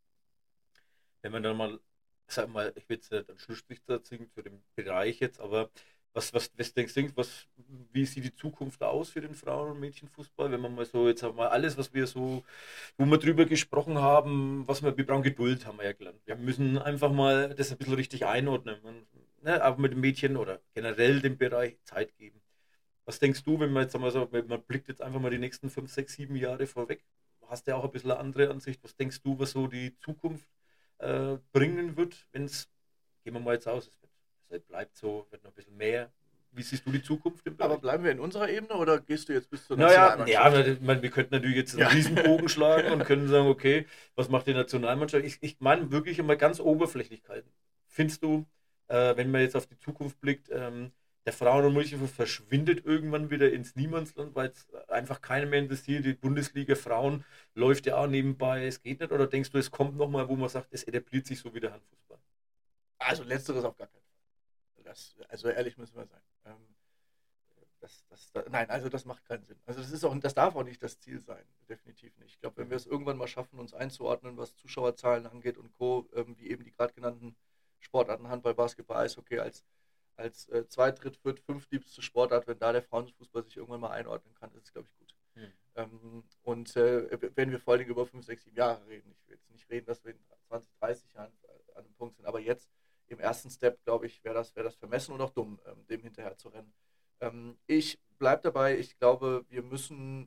Wenn man dann mal, sag mal, ich will jetzt nicht einen Schlussstrich ziehen zu dem Bereich jetzt, aber was, was, was denkst du, was, wie sieht die Zukunft aus für den Frauen- und Mädchenfußball? Wenn man mal so, jetzt haben wir alles, was wir so, wo wir drüber gesprochen haben, was wir, wir brauchen Geduld, haben wir ja gelernt. Wir müssen einfach mal das ein bisschen richtig einordnen. Man, ne, auch mit dem Mädchen oder generell dem Bereich Zeit geben. Was denkst du, wenn man jetzt einmal so, man blickt jetzt einfach mal die nächsten fünf, sechs, sieben Jahre vorweg? Hast du ja auch ein bisschen eine andere Ansicht. Was denkst du, was so die Zukunft äh, bringen wird, wenn es, gehen wir mal jetzt aus, es, wird, es bleibt so, wird noch ein bisschen mehr. Wie siehst du die Zukunft im Bereich? Aber bleiben wir in unserer Ebene oder gehst du jetzt bis zur Naja, Nationalmannschaft? ja, ich meine, wir könnten natürlich jetzt einen Ja. Riesenbogen schlagen und können sagen, okay, was macht die Nationalmannschaft? Ich, ich meine wirklich einmal ganz Oberflächlichkeiten. Findest du, äh, wenn man jetzt auf die Zukunft blickt, ähm, der Frauen- und Mädchenfußball verschwindet irgendwann wieder ins Niemandsland, weil es einfach keiner mehr interessiert. Die Bundesliga Frauen läuft ja auch nebenbei, es geht nicht. Oder denkst du, es kommt nochmal, wo man sagt, es etabliert sich so wie der Handfußball? Also letzteres auf gar keinen Fall. Das, also ehrlich müssen wir sein. Ähm, das, das, da, nein, also das macht keinen Sinn. Also das ist auch, das darf auch nicht das Ziel sein. Definitiv nicht. Ich glaube, wenn wir es irgendwann mal schaffen, uns einzuordnen, was Zuschauerzahlen angeht und Co., ähm, wie eben die gerade genannten Sportarten, Handball, Basketball, Eishockey als als äh, zweit-, dritt-, viert-, fünftliebste Sportart, wenn da der Frauenfußball sich irgendwann mal einordnen kann, ist es, glaube ich, gut. Hm. Ähm, und äh, wenn wir vor allem über fünf, sechs, sieben Jahre reden, ich will jetzt nicht reden, dass wir in zwanzig, dreißig Jahren an einem Punkt sind, aber jetzt im ersten Step, glaube ich, wäre das, wär das vermessen und auch dumm, ähm, dem hinterher zu rennen. Ähm, ich bleibe dabei, ich glaube, wir müssen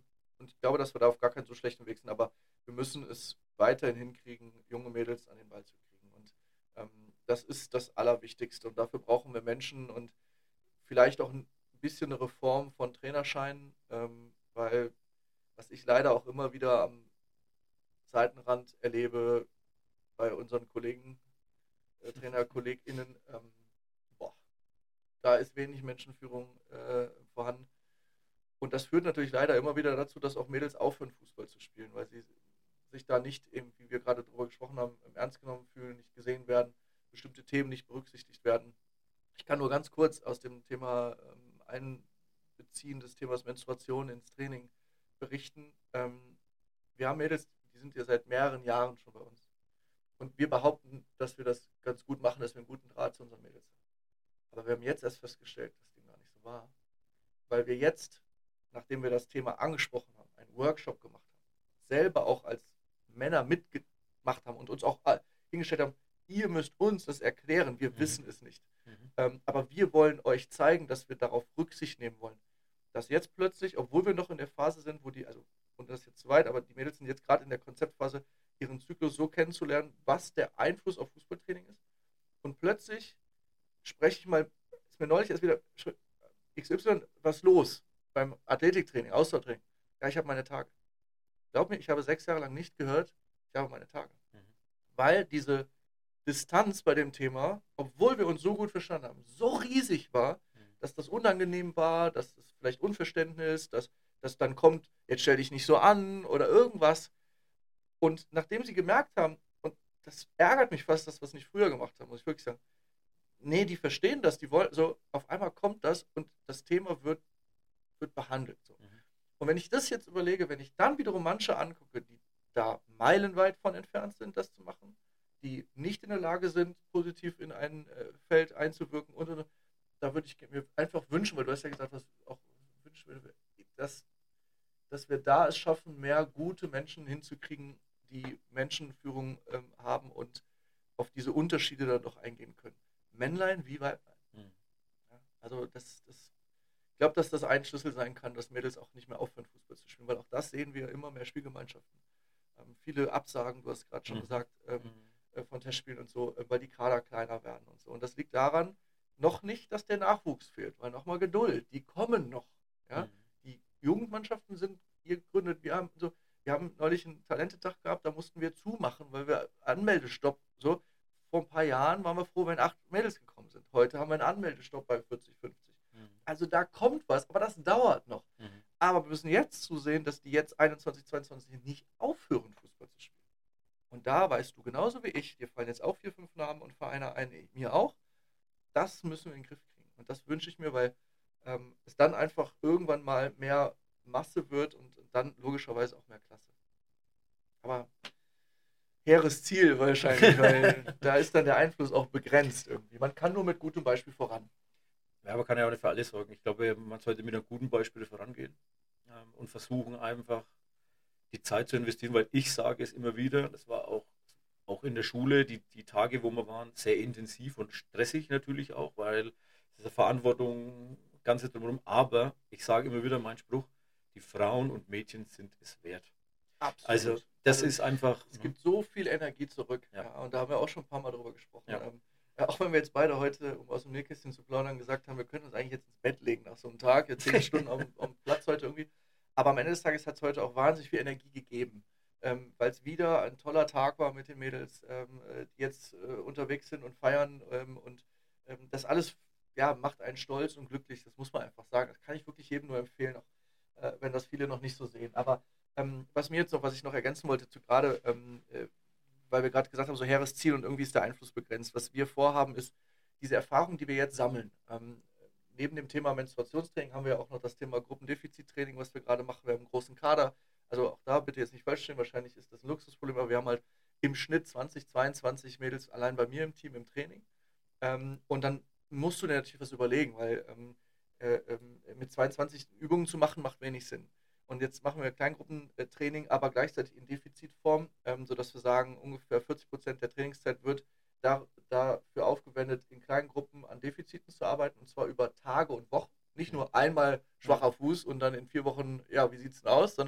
Und ich glaube, dass wir da auf gar keinen so schlechten Weg sind, aber wir müssen es weiterhin hinkriegen, junge Mädels an den Ball zu kriegen. Und ähm, das ist das Allerwichtigste. Und dafür brauchen wir Menschen und vielleicht auch ein bisschen eine Reform von Trainerscheinen, ähm, weil was ich leider auch immer wieder am Seitenrand erlebe bei unseren Kollegen, äh, TrainerkollegInnen, ähm, boah, da ist wenig Menschenführung äh, vorhanden. Und das führt natürlich leider immer wieder dazu, dass auch Mädels aufhören, Fußball zu spielen, weil sie sich da nicht, eben, wie wir gerade darüber gesprochen haben, ernst genommen fühlen, nicht gesehen werden, bestimmte Themen nicht berücksichtigt werden. Ich kann nur ganz kurz aus dem Thema ähm, Einbeziehen des Themas Menstruation ins Training berichten. Ähm, wir haben Mädels, die sind ja seit mehreren Jahren schon bei uns. Und wir behaupten, dass wir das ganz gut machen, dass wir einen guten Draht zu unseren Mädels haben. Aber wir haben jetzt erst festgestellt, dass dem gar nicht so war. Weil wir jetzt, nachdem wir das Thema angesprochen haben, einen Workshop gemacht haben, selber auch als Männer mitgemacht haben und uns auch hingestellt haben, ihr müsst uns das erklären, wir mhm. wissen es nicht. Mhm. Ähm, aber wir wollen euch zeigen, dass wir darauf Rücksicht nehmen wollen. Dass jetzt plötzlich, obwohl wir noch in der Phase sind, wo die, also, und das ist jetzt zu weit, aber die Mädels sind jetzt gerade in der Konzeptphase, ihren Zyklus so kennenzulernen, was der Einfluss auf Fußballtraining ist. Und plötzlich spreche ich mal, ist mir neulich erst wieder X Y, was los beim Athletiktraining, Ausdauertraining. Ja, ich habe meine Tage. Glaub mir, ich habe sechs Jahre lang nicht gehört, ich habe meine Tage. Mhm. Weil diese Distanz bei dem Thema, obwohl wir uns so gut verstanden haben, so riesig war, mhm. dass das unangenehm war, dass das vielleicht Unverständnis, dass das dann kommt, jetzt stell dich nicht so an oder irgendwas. Und nachdem sie gemerkt haben, und das ärgert mich fast, das, was wir nicht früher gemacht haben, muss ich wirklich sagen, nee, die verstehen das, die wollen, so auf einmal kommt das und das Thema wird, wird behandelt. So. Mhm. Und wenn ich das jetzt überlege, wenn ich dann wiederum manche angucke, die da meilenweit von entfernt sind, das zu machen, die nicht in der Lage sind, positiv in ein äh, Feld einzuwirken, und, und da würde ich mir einfach wünschen, weil du hast ja gesagt, was auch wünschen würde, dass, dass wir da es schaffen, mehr gute Menschen hinzukriegen, die Menschenführung ähm, haben und auf diese Unterschiede dann doch eingehen können. Männlein wie Weiblein. Mhm. Ja, also das, das, ich glaube, dass das ein Schlüssel sein kann, dass Mädels auch nicht mehr aufhören, Fußball zu spielen, weil auch das sehen wir immer mehr Spielgemeinschaften. Ähm, viele Absagen, du hast gerade schon mhm. gesagt, ähm, mhm. äh, von Testspielen und so, äh, weil die Kader kleiner werden und so. Und das liegt daran, noch nicht, dass der Nachwuchs fehlt, weil nochmal Geduld, die kommen noch. Ja? Mhm. Die Jugendmannschaften sind gegründet, wir haben so, wir haben neulich einen Talentetag gehabt, da mussten wir zumachen, weil wir Anmeldestopp, so, vor ein paar Jahren waren wir froh, wenn acht Mädels gekommen sind. Heute haben wir einen Anmeldestopp bei vierzig, fünfzig. Mhm. Also da kommt was, aber das dauert noch. Mhm. Aber wir müssen jetzt zusehen, dass die jetzt einundzwanzig, zweiundzwanzig nicht aufhören, Fußball zu spielen. Und da weißt du genauso wie ich, dir fallen jetzt auch vier, fünf Namen und Vereine ein, mir auch, das müssen wir in den Griff kriegen. Und das wünsche ich mir, weil ähm, es dann einfach irgendwann mal mehr Masse wird und dann logischerweise auch mehr Klasse. Aber hehres Ziel wahrscheinlich, weil da ist dann der Einfluss auch begrenzt irgendwie. Man kann nur mit gutem Beispiel voran. Ja, aber kann ja auch nicht für alles sorgen. Ich glaube, man sollte mit einem guten Beispiel vorangehen ähm, und versuchen einfach die Zeit zu investieren, weil ich sage es immer wieder, das war auch, auch in der Schule, die, die Tage, wo wir waren, sehr intensiv und stressig natürlich auch, weil diese Verantwortung, ganze drumherum, aber ich sage immer wieder meinen Spruch, die Frauen und Mädchen sind es wert. Absolut. Also das also ist einfach... Es gibt so viel Energie zurück. Ja. Ja, und da haben wir auch schon ein paar Mal drüber gesprochen. Ja. Ähm, ja, auch wenn wir jetzt beide heute, um aus dem Nähkästchen zu plaudern, gesagt haben, wir können uns eigentlich jetzt ins Bett legen nach so einem Tag, jetzt zehn Stunden am, am Platz heute irgendwie. Aber am Ende des Tages hat es heute auch wahnsinnig viel Energie gegeben. Ähm, weil es wieder ein toller Tag war mit den Mädels, ähm, die jetzt äh, unterwegs sind und feiern. Ähm, und ähm, das alles ja, macht einen stolz und glücklich. Das muss man einfach sagen. Das kann ich wirklich jedem nur empfehlen, auch äh, wenn das viele noch nicht so sehen. Aber Ähm, was mir jetzt noch, was ich noch ergänzen wollte, zu gerade, ähm, äh, weil wir gerade gesagt haben, so hehres Ziel und irgendwie ist der Einfluss begrenzt. Was wir vorhaben, ist diese Erfahrung, die wir jetzt sammeln. Ähm, neben dem Thema Menstruationstraining haben wir auch noch das Thema Gruppendefizittraining, was wir gerade machen. Wir haben einen großen Kader. Also auch da bitte jetzt nicht falsch stehen, wahrscheinlich ist das ein Luxusproblem, aber wir haben halt im Schnitt zwanzig, zweiundzwanzig Mädels allein bei mir im Team im Training. Ähm, und dann musst du dir natürlich was überlegen, weil ähm, äh, äh, mit zweiundzwanzig Übungen zu machen, macht wenig Sinn. Und jetzt machen wir Kleingruppentraining, aber gleichzeitig in Defizitform, ähm, sodass wir sagen, ungefähr vierzig Prozent der Trainingszeit wird da, dafür aufgewendet, in kleinen Gruppen an Defiziten zu arbeiten, und zwar über Tage und Wochen. Nicht nur einmal schwacher Fuß und dann in vier Wochen, ja, wie sieht es denn aus, sondern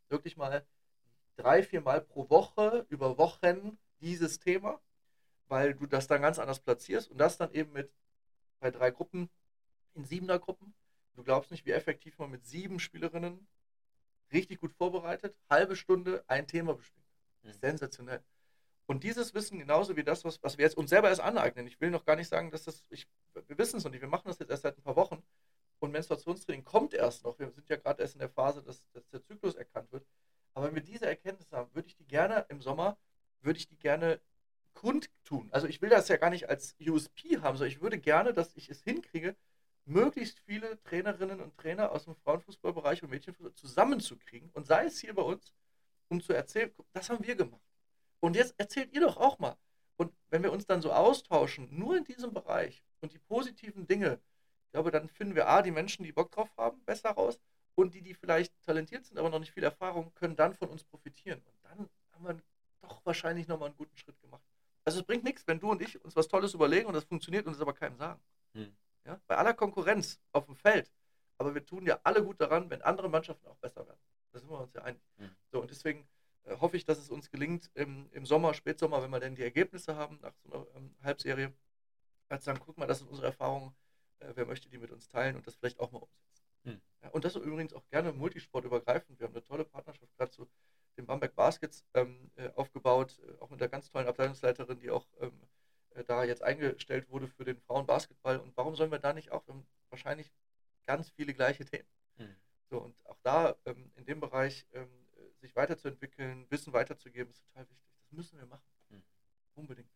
wirklich mal drei, vier Mal pro Woche, über Wochen dieses Thema, weil du das dann ganz anders platzierst und das dann eben mit bei drei Gruppen in siebener Gruppen. Du glaubst nicht, wie effektiv man mit sieben Spielerinnen richtig gut vorbereitet, halbe Stunde ein Thema bestimmt. Das ist sensationell. Und dieses Wissen, genauso wie das, was, was wir jetzt uns selber erst aneignen, ich will noch gar nicht sagen, dass das, ich, wir wissen es noch nicht, wir machen das jetzt erst seit ein paar Wochen und Menstruationstraining kommt erst noch, wir sind ja gerade erst in der Phase, dass, dass der Zyklus erkannt wird, aber wenn wir diese Erkenntnis haben, würde ich die gerne im Sommer, würde ich die gerne kundtun. Also ich will das ja gar nicht als U S P haben, sondern ich würde gerne, dass ich es hinkriege, möglichst viele Trainerinnen und Trainer aus dem Frauenfußballbereich und Mädchenfußball zusammenzukriegen und sei es hier bei uns, um zu erzählen, guck, das haben wir gemacht. Und jetzt erzählt ihr doch auch mal. Und wenn wir uns dann so austauschen, nur in diesem Bereich und die positiven Dinge, ich glaube, dann finden wir A, die Menschen, die Bock drauf haben, besser raus und die, die vielleicht talentiert sind, aber noch nicht viel Erfahrung, können dann von uns profitieren. Und dann haben wir doch wahrscheinlich nochmal einen guten Schritt gemacht. Also es bringt nichts, wenn du und ich uns was Tolles überlegen und das funktioniert und es aber keinem sagen. Hm. Ja? Bei aller Konkurrenz auf dem Feld. Aber wir tun ja alle gut daran, wenn andere Mannschaften auch besser werden. Da sind wir uns ja einig. Hm. So, und deswegen äh, hoffe ich, dass es uns gelingt, im, im Sommer, Spätsommer, wenn wir dann die Ergebnisse haben nach so einer ähm, Halbserie, als dann guck mal, das ist unsere Erfahrung, äh, wer möchte die mit uns teilen und das vielleicht auch mal umsetzen. Hm. Ja, und das übrigens auch gerne multisportübergreifend. Wir haben eine tolle Partnerschaft gerade zu den Bamberg Baskets ähm, äh, aufgebaut, äh, auch mit der ganz tollen Abteilungsleiterin, die auch ähm, äh, da jetzt eingestellt wurde für den Frauenbasketball. Und warum sollen wir da nicht auch, wir haben wahrscheinlich ganz viele gleiche Themen. Hm. So, und auch da ähm, in dem Bereich ähm, sich weiterzuentwickeln, Wissen weiterzugeben, ist total wichtig. Das müssen wir machen. Hm. Unbedingt.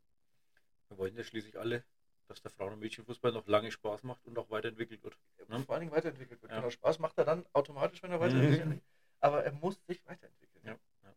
Wir wollen ja schließlich alle, dass der Frauen- und Mädchenfußball noch lange Spaß macht und auch weiterentwickelt wird. Ja, ne? Vor allen Dingen weiterentwickelt wird. Ja. Genau, Spaß macht er dann automatisch, wenn er weiterentwickelt wird. Aber er muss sich weiterentwickeln. Ja, ja.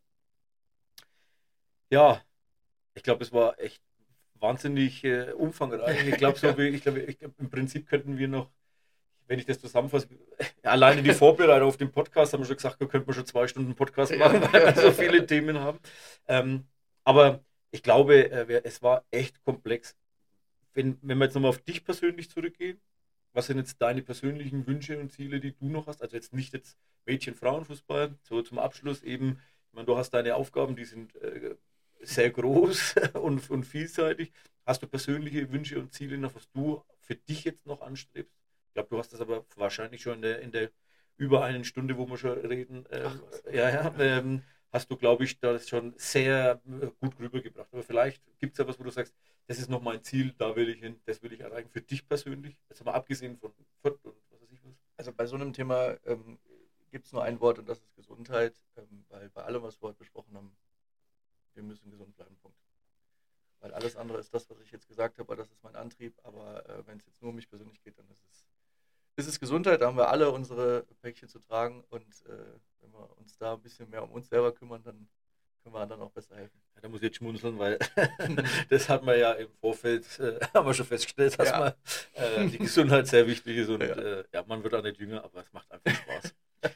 ja ich glaube, es war echt wahnsinnig äh, umfangreich. Ich glaube, so wie, ich glaube, ich, im Prinzip könnten wir noch, wenn ich das zusammenfasse, alleine die Vorbereitung auf den Podcast, haben wir schon gesagt, wir könnten schon zwei Stunden Podcast machen, weil wir so viele Themen haben. Ähm, aber ich glaube, äh, es war echt komplex. Wenn, wenn wir jetzt nochmal auf dich persönlich zurückgehen, was sind jetzt deine persönlichen Wünsche und Ziele, die du noch hast? Also jetzt nicht jetzt Mädchen-Frauen-Fußball, so zum Abschluss eben, ich meine, du hast deine Aufgaben, die sind äh, sehr groß und, und vielseitig. Hast du persönliche Wünsche und Ziele noch, was du für dich jetzt noch anstrebst? Ich glaube, du hast das aber wahrscheinlich schon in der, in der über eine Stunde, wo wir schon reden, ähm, Ach, ja, ja, ähm, hast du, glaube ich, das schon sehr gut rübergebracht. Aber vielleicht gibt es ja was, wo du sagst, das ist noch mein Ziel, da will ich hin, das will ich erreichen. Für dich persönlich, jetzt mal abgesehen von Fürth und was weiß ich was. Also bei so einem Thema ähm, gibt es nur ein Wort und das ist Gesundheit, ähm, weil bei allem, was wir heute besprochen haben, wir müssen gesund bleiben, Punkt. Weil alles andere ist das, was ich jetzt gesagt habe, das ist mein Antrieb, aber äh, wenn es jetzt nur um mich persönlich geht, dann ist es, ist es Gesundheit, da haben wir alle unsere Päckchen zu tragen und äh, wenn wir uns da ein bisschen mehr um uns selber kümmern, dann können wir anderen auch besser helfen. Ja, da muss ich jetzt schmunzeln, weil das hat man ja im Vorfeld, äh, haben wir schon festgestellt, dass ja. man, äh, die Gesundheit sehr wichtig ist und ja. Äh, ja, man wird auch nicht jünger, aber es macht einfach Spaß.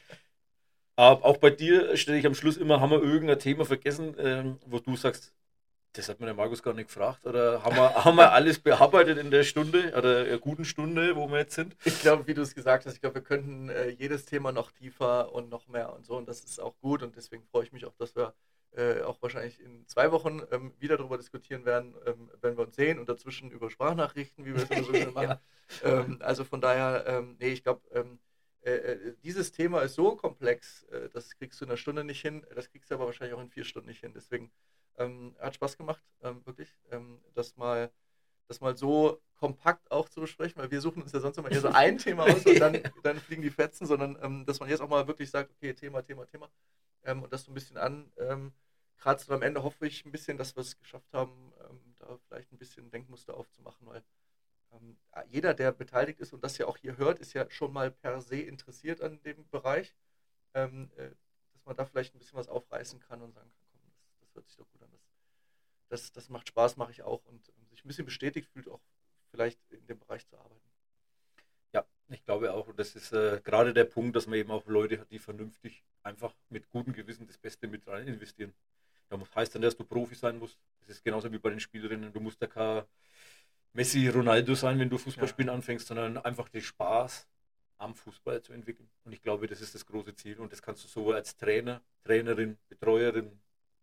Aber auch bei dir stelle ich am Schluss immer, haben wir irgendein Thema vergessen, ähm, wo du sagst, das hat mir der Markus gar nicht gefragt, oder haben wir, haben wir alles bearbeitet in der Stunde oder der guten Stunde, wo wir jetzt sind? Ich glaube, wie du es gesagt hast, ich glaube, wir könnten äh, jedes Thema noch tiefer und noch mehr und so und das ist auch gut und deswegen freue ich mich auch, dass wir äh, auch wahrscheinlich in zwei Wochen ähm, wieder darüber diskutieren werden, ähm, wenn wir uns sehen und dazwischen über Sprachnachrichten, wie wir es immer so gerne machen. Ja. Ähm, also von daher, ähm, nee, ich glaube, ähm, äh, dieses Thema ist so komplex, äh, das kriegst du in einer Stunde nicht hin, das kriegst du aber wahrscheinlich auch in vier Stunden nicht hin, deswegen Ähm, hat Spaß gemacht, ähm, wirklich, ähm, das, mal, das mal so kompakt auch zu besprechen, weil wir suchen uns ja sonst immer eher so ein Thema aus und dann, dann fliegen die Fetzen, sondern ähm, dass man jetzt auch mal wirklich sagt, okay, Thema, Thema, Thema ähm, und das so ein bisschen ankratzt und am Ende hoffe ich ein bisschen, dass wir es geschafft haben, ähm, da vielleicht ein bisschen Denkmuster aufzumachen, weil ähm, jeder, der beteiligt ist und das ja auch hier hört, ist ja schon mal per se interessiert an dem Bereich, ähm, äh, dass man da vielleicht ein bisschen was aufreißen kann und sagen kann, das hört sich doch gut an. Das, das, das macht Spaß, mache ich auch und um, sich ein bisschen bestätigt fühlt, auch vielleicht in dem Bereich zu arbeiten. Ja, ich glaube auch. Und das ist äh, gerade der Punkt, dass man eben auch Leute hat, die vernünftig einfach mit gutem Gewissen das Beste mit rein investieren. Das heißt dann, dass du Profi sein musst. Das ist genauso wie bei den Spielerinnen. Du musst ja kein Messi, Ronaldo sein, wenn du Fußballspielen ja. anfängst, sondern einfach den Spaß am Fußball zu entwickeln. Und ich glaube, das ist das große Ziel. Und das kannst du sowohl als Trainer, Trainerin, Betreuerin,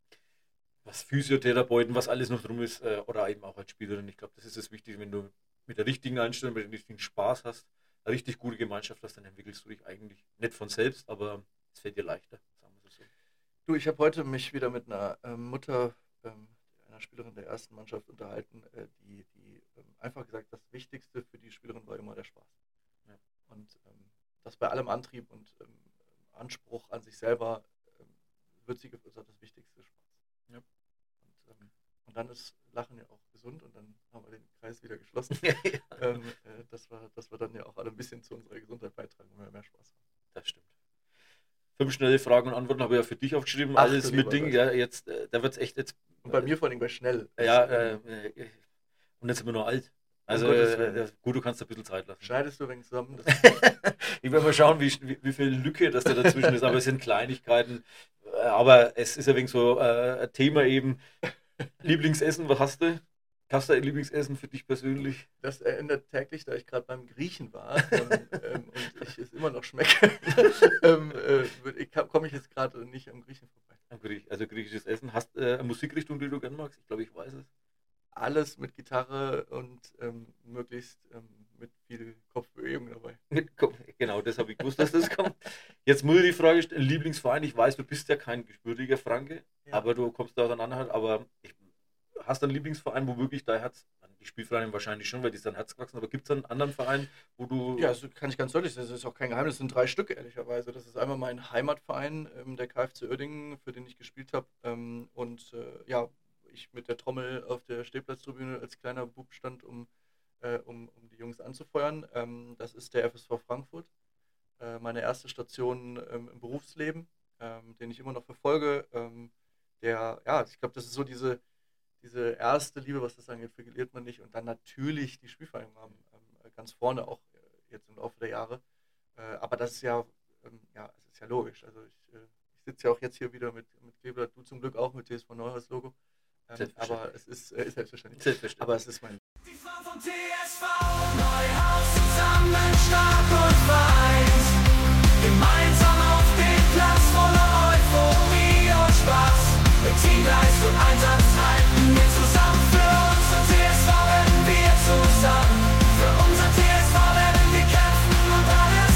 was Physiotherapeuten, was alles noch drum ist, äh, oder eben auch als Spielerin. Ich glaube, das ist das Wichtige, wenn du mit der richtigen Einstellung, mit dem richtigen Spaß hast, eine richtig gute Gemeinschaft hast, dann entwickelst du dich eigentlich nicht von selbst, aber es fällt dir leichter, sagen wir so. Du, ich habe heute mich wieder mit einer ähm, Mutter, ähm, einer Spielerin der ersten Mannschaft unterhalten, äh, die, die ähm, einfach gesagt, das Wichtigste für die Spielerin war immer der Spaß. Ja. Und ähm, das bei allem Antrieb und ähm, Anspruch an sich selber ähm, wird sie gesagt, das Wichtigste Spaß. Ja. Und, ähm, und dann ist Lachen ja auch gesund und dann haben wir den Kreis wieder geschlossen. Ja, ja. Ähm, äh, dass, wir, dass wir dann ja auch alle ein bisschen zu unserer Gesundheit beitragen, wenn wir mehr Spaß haben. Das stimmt. Fünf schnelle Fragen und Antworten habe ich ja für dich aufgeschrieben. Ach, alles mit Dingen, ja, jetzt, äh, da wird es echt jetzt. Und bei mir vor allem bei schnell. Ja, äh, äh, und jetzt sind wir nur alt. Also, äh, gut, du kannst ein bisschen Zeit lassen. Schneidest du ein wenig zusammen? Ich werde mal schauen, wie, wie, wie viel Lücke das da dazwischen ist, aber es sind Kleinigkeiten. Aber es ist ein wenig so äh, ein Thema eben. Lieblingsessen, was hast du? Hast du ein Lieblingsessen für dich persönlich? Das ändert täglich, da ich gerade beim Griechen war und, ähm, und ich es immer noch schmecke, ähm, äh, komme ich jetzt gerade nicht am Griechen vorbei. Also griechisches Essen. Hast du äh, eine Musikrichtung, die du gerne magst? Ich glaube, ich weiß es. Alles mit Gitarre und ähm, möglichst ähm, mit viel Kopfbewegung dabei. Genau, das habe ich gewusst, dass das kommt. Jetzt muss ich die Frage stellen, Lieblingsverein, ich weiß, du bist ja kein gebürtiger Franke, ja. aber du kommst da auseinander, aber ich, hast du einen Lieblingsverein, wo wirklich dein Herz, die Spielvereine wahrscheinlich schon, weil die ist dein Herz gewachsen, aber gibt es einen anderen Verein, wo du... Ja, das kann ich ganz deutlich, das ist auch kein Geheimnis, das sind drei Stück, ehrlicherweise. Das ist einmal mein Heimatverein, ähm, der K F C Uerdingen, für den ich gespielt habe, ähm, und äh, ja, ich mit der Trommel auf der Stehplatztribüne als kleiner Bub stand, um, äh, um, um die Jungs anzufeuern. Ähm, das ist der F S V Frankfurt, äh, meine erste Station ähm, im Berufsleben, ähm, den ich immer noch verfolge. Ähm, der, ja, ich glaube, das ist so diese, diese erste Liebe, was das angeht, verliert man nicht. Und dann natürlich die Spielvereine haben ähm, ganz vorne auch äh, jetzt im Laufe der Jahre. Äh, aber das ist ja, ähm, ja, es ist ja logisch. Also ich, äh, ich sitze ja auch jetzt hier wieder mit, mit Kleeblatt, du zum Glück auch mit T S V Neuhaus Logo. Ähm, aber es ist, äh, ist selbstverständlich. selbstverständlich. Aber es ist mein. Die Frauen von T S V Neuhaus zusammen stark und weit. Gemeinsam auf dem Platz voller Euphorie und Spaß. Mit Teamgeist und Einsatz halten wir zusammen. Für unseren T S V werden wir zusammen. Für unseren T S V werden wir kämpfen und alles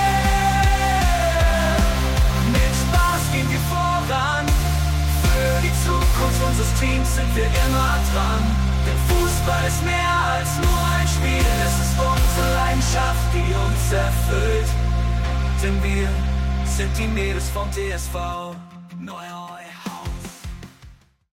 geben. Mit Spaß gehen wir voran. Für die Zukunft unseres Teams sind wir immer dran. Denn Fußball ist mehr als nur ein Spiel. Es ist unsere Leidenschaft, die uns erfüllt. Denn wir sind die Mädels vom T S V Neuhaus.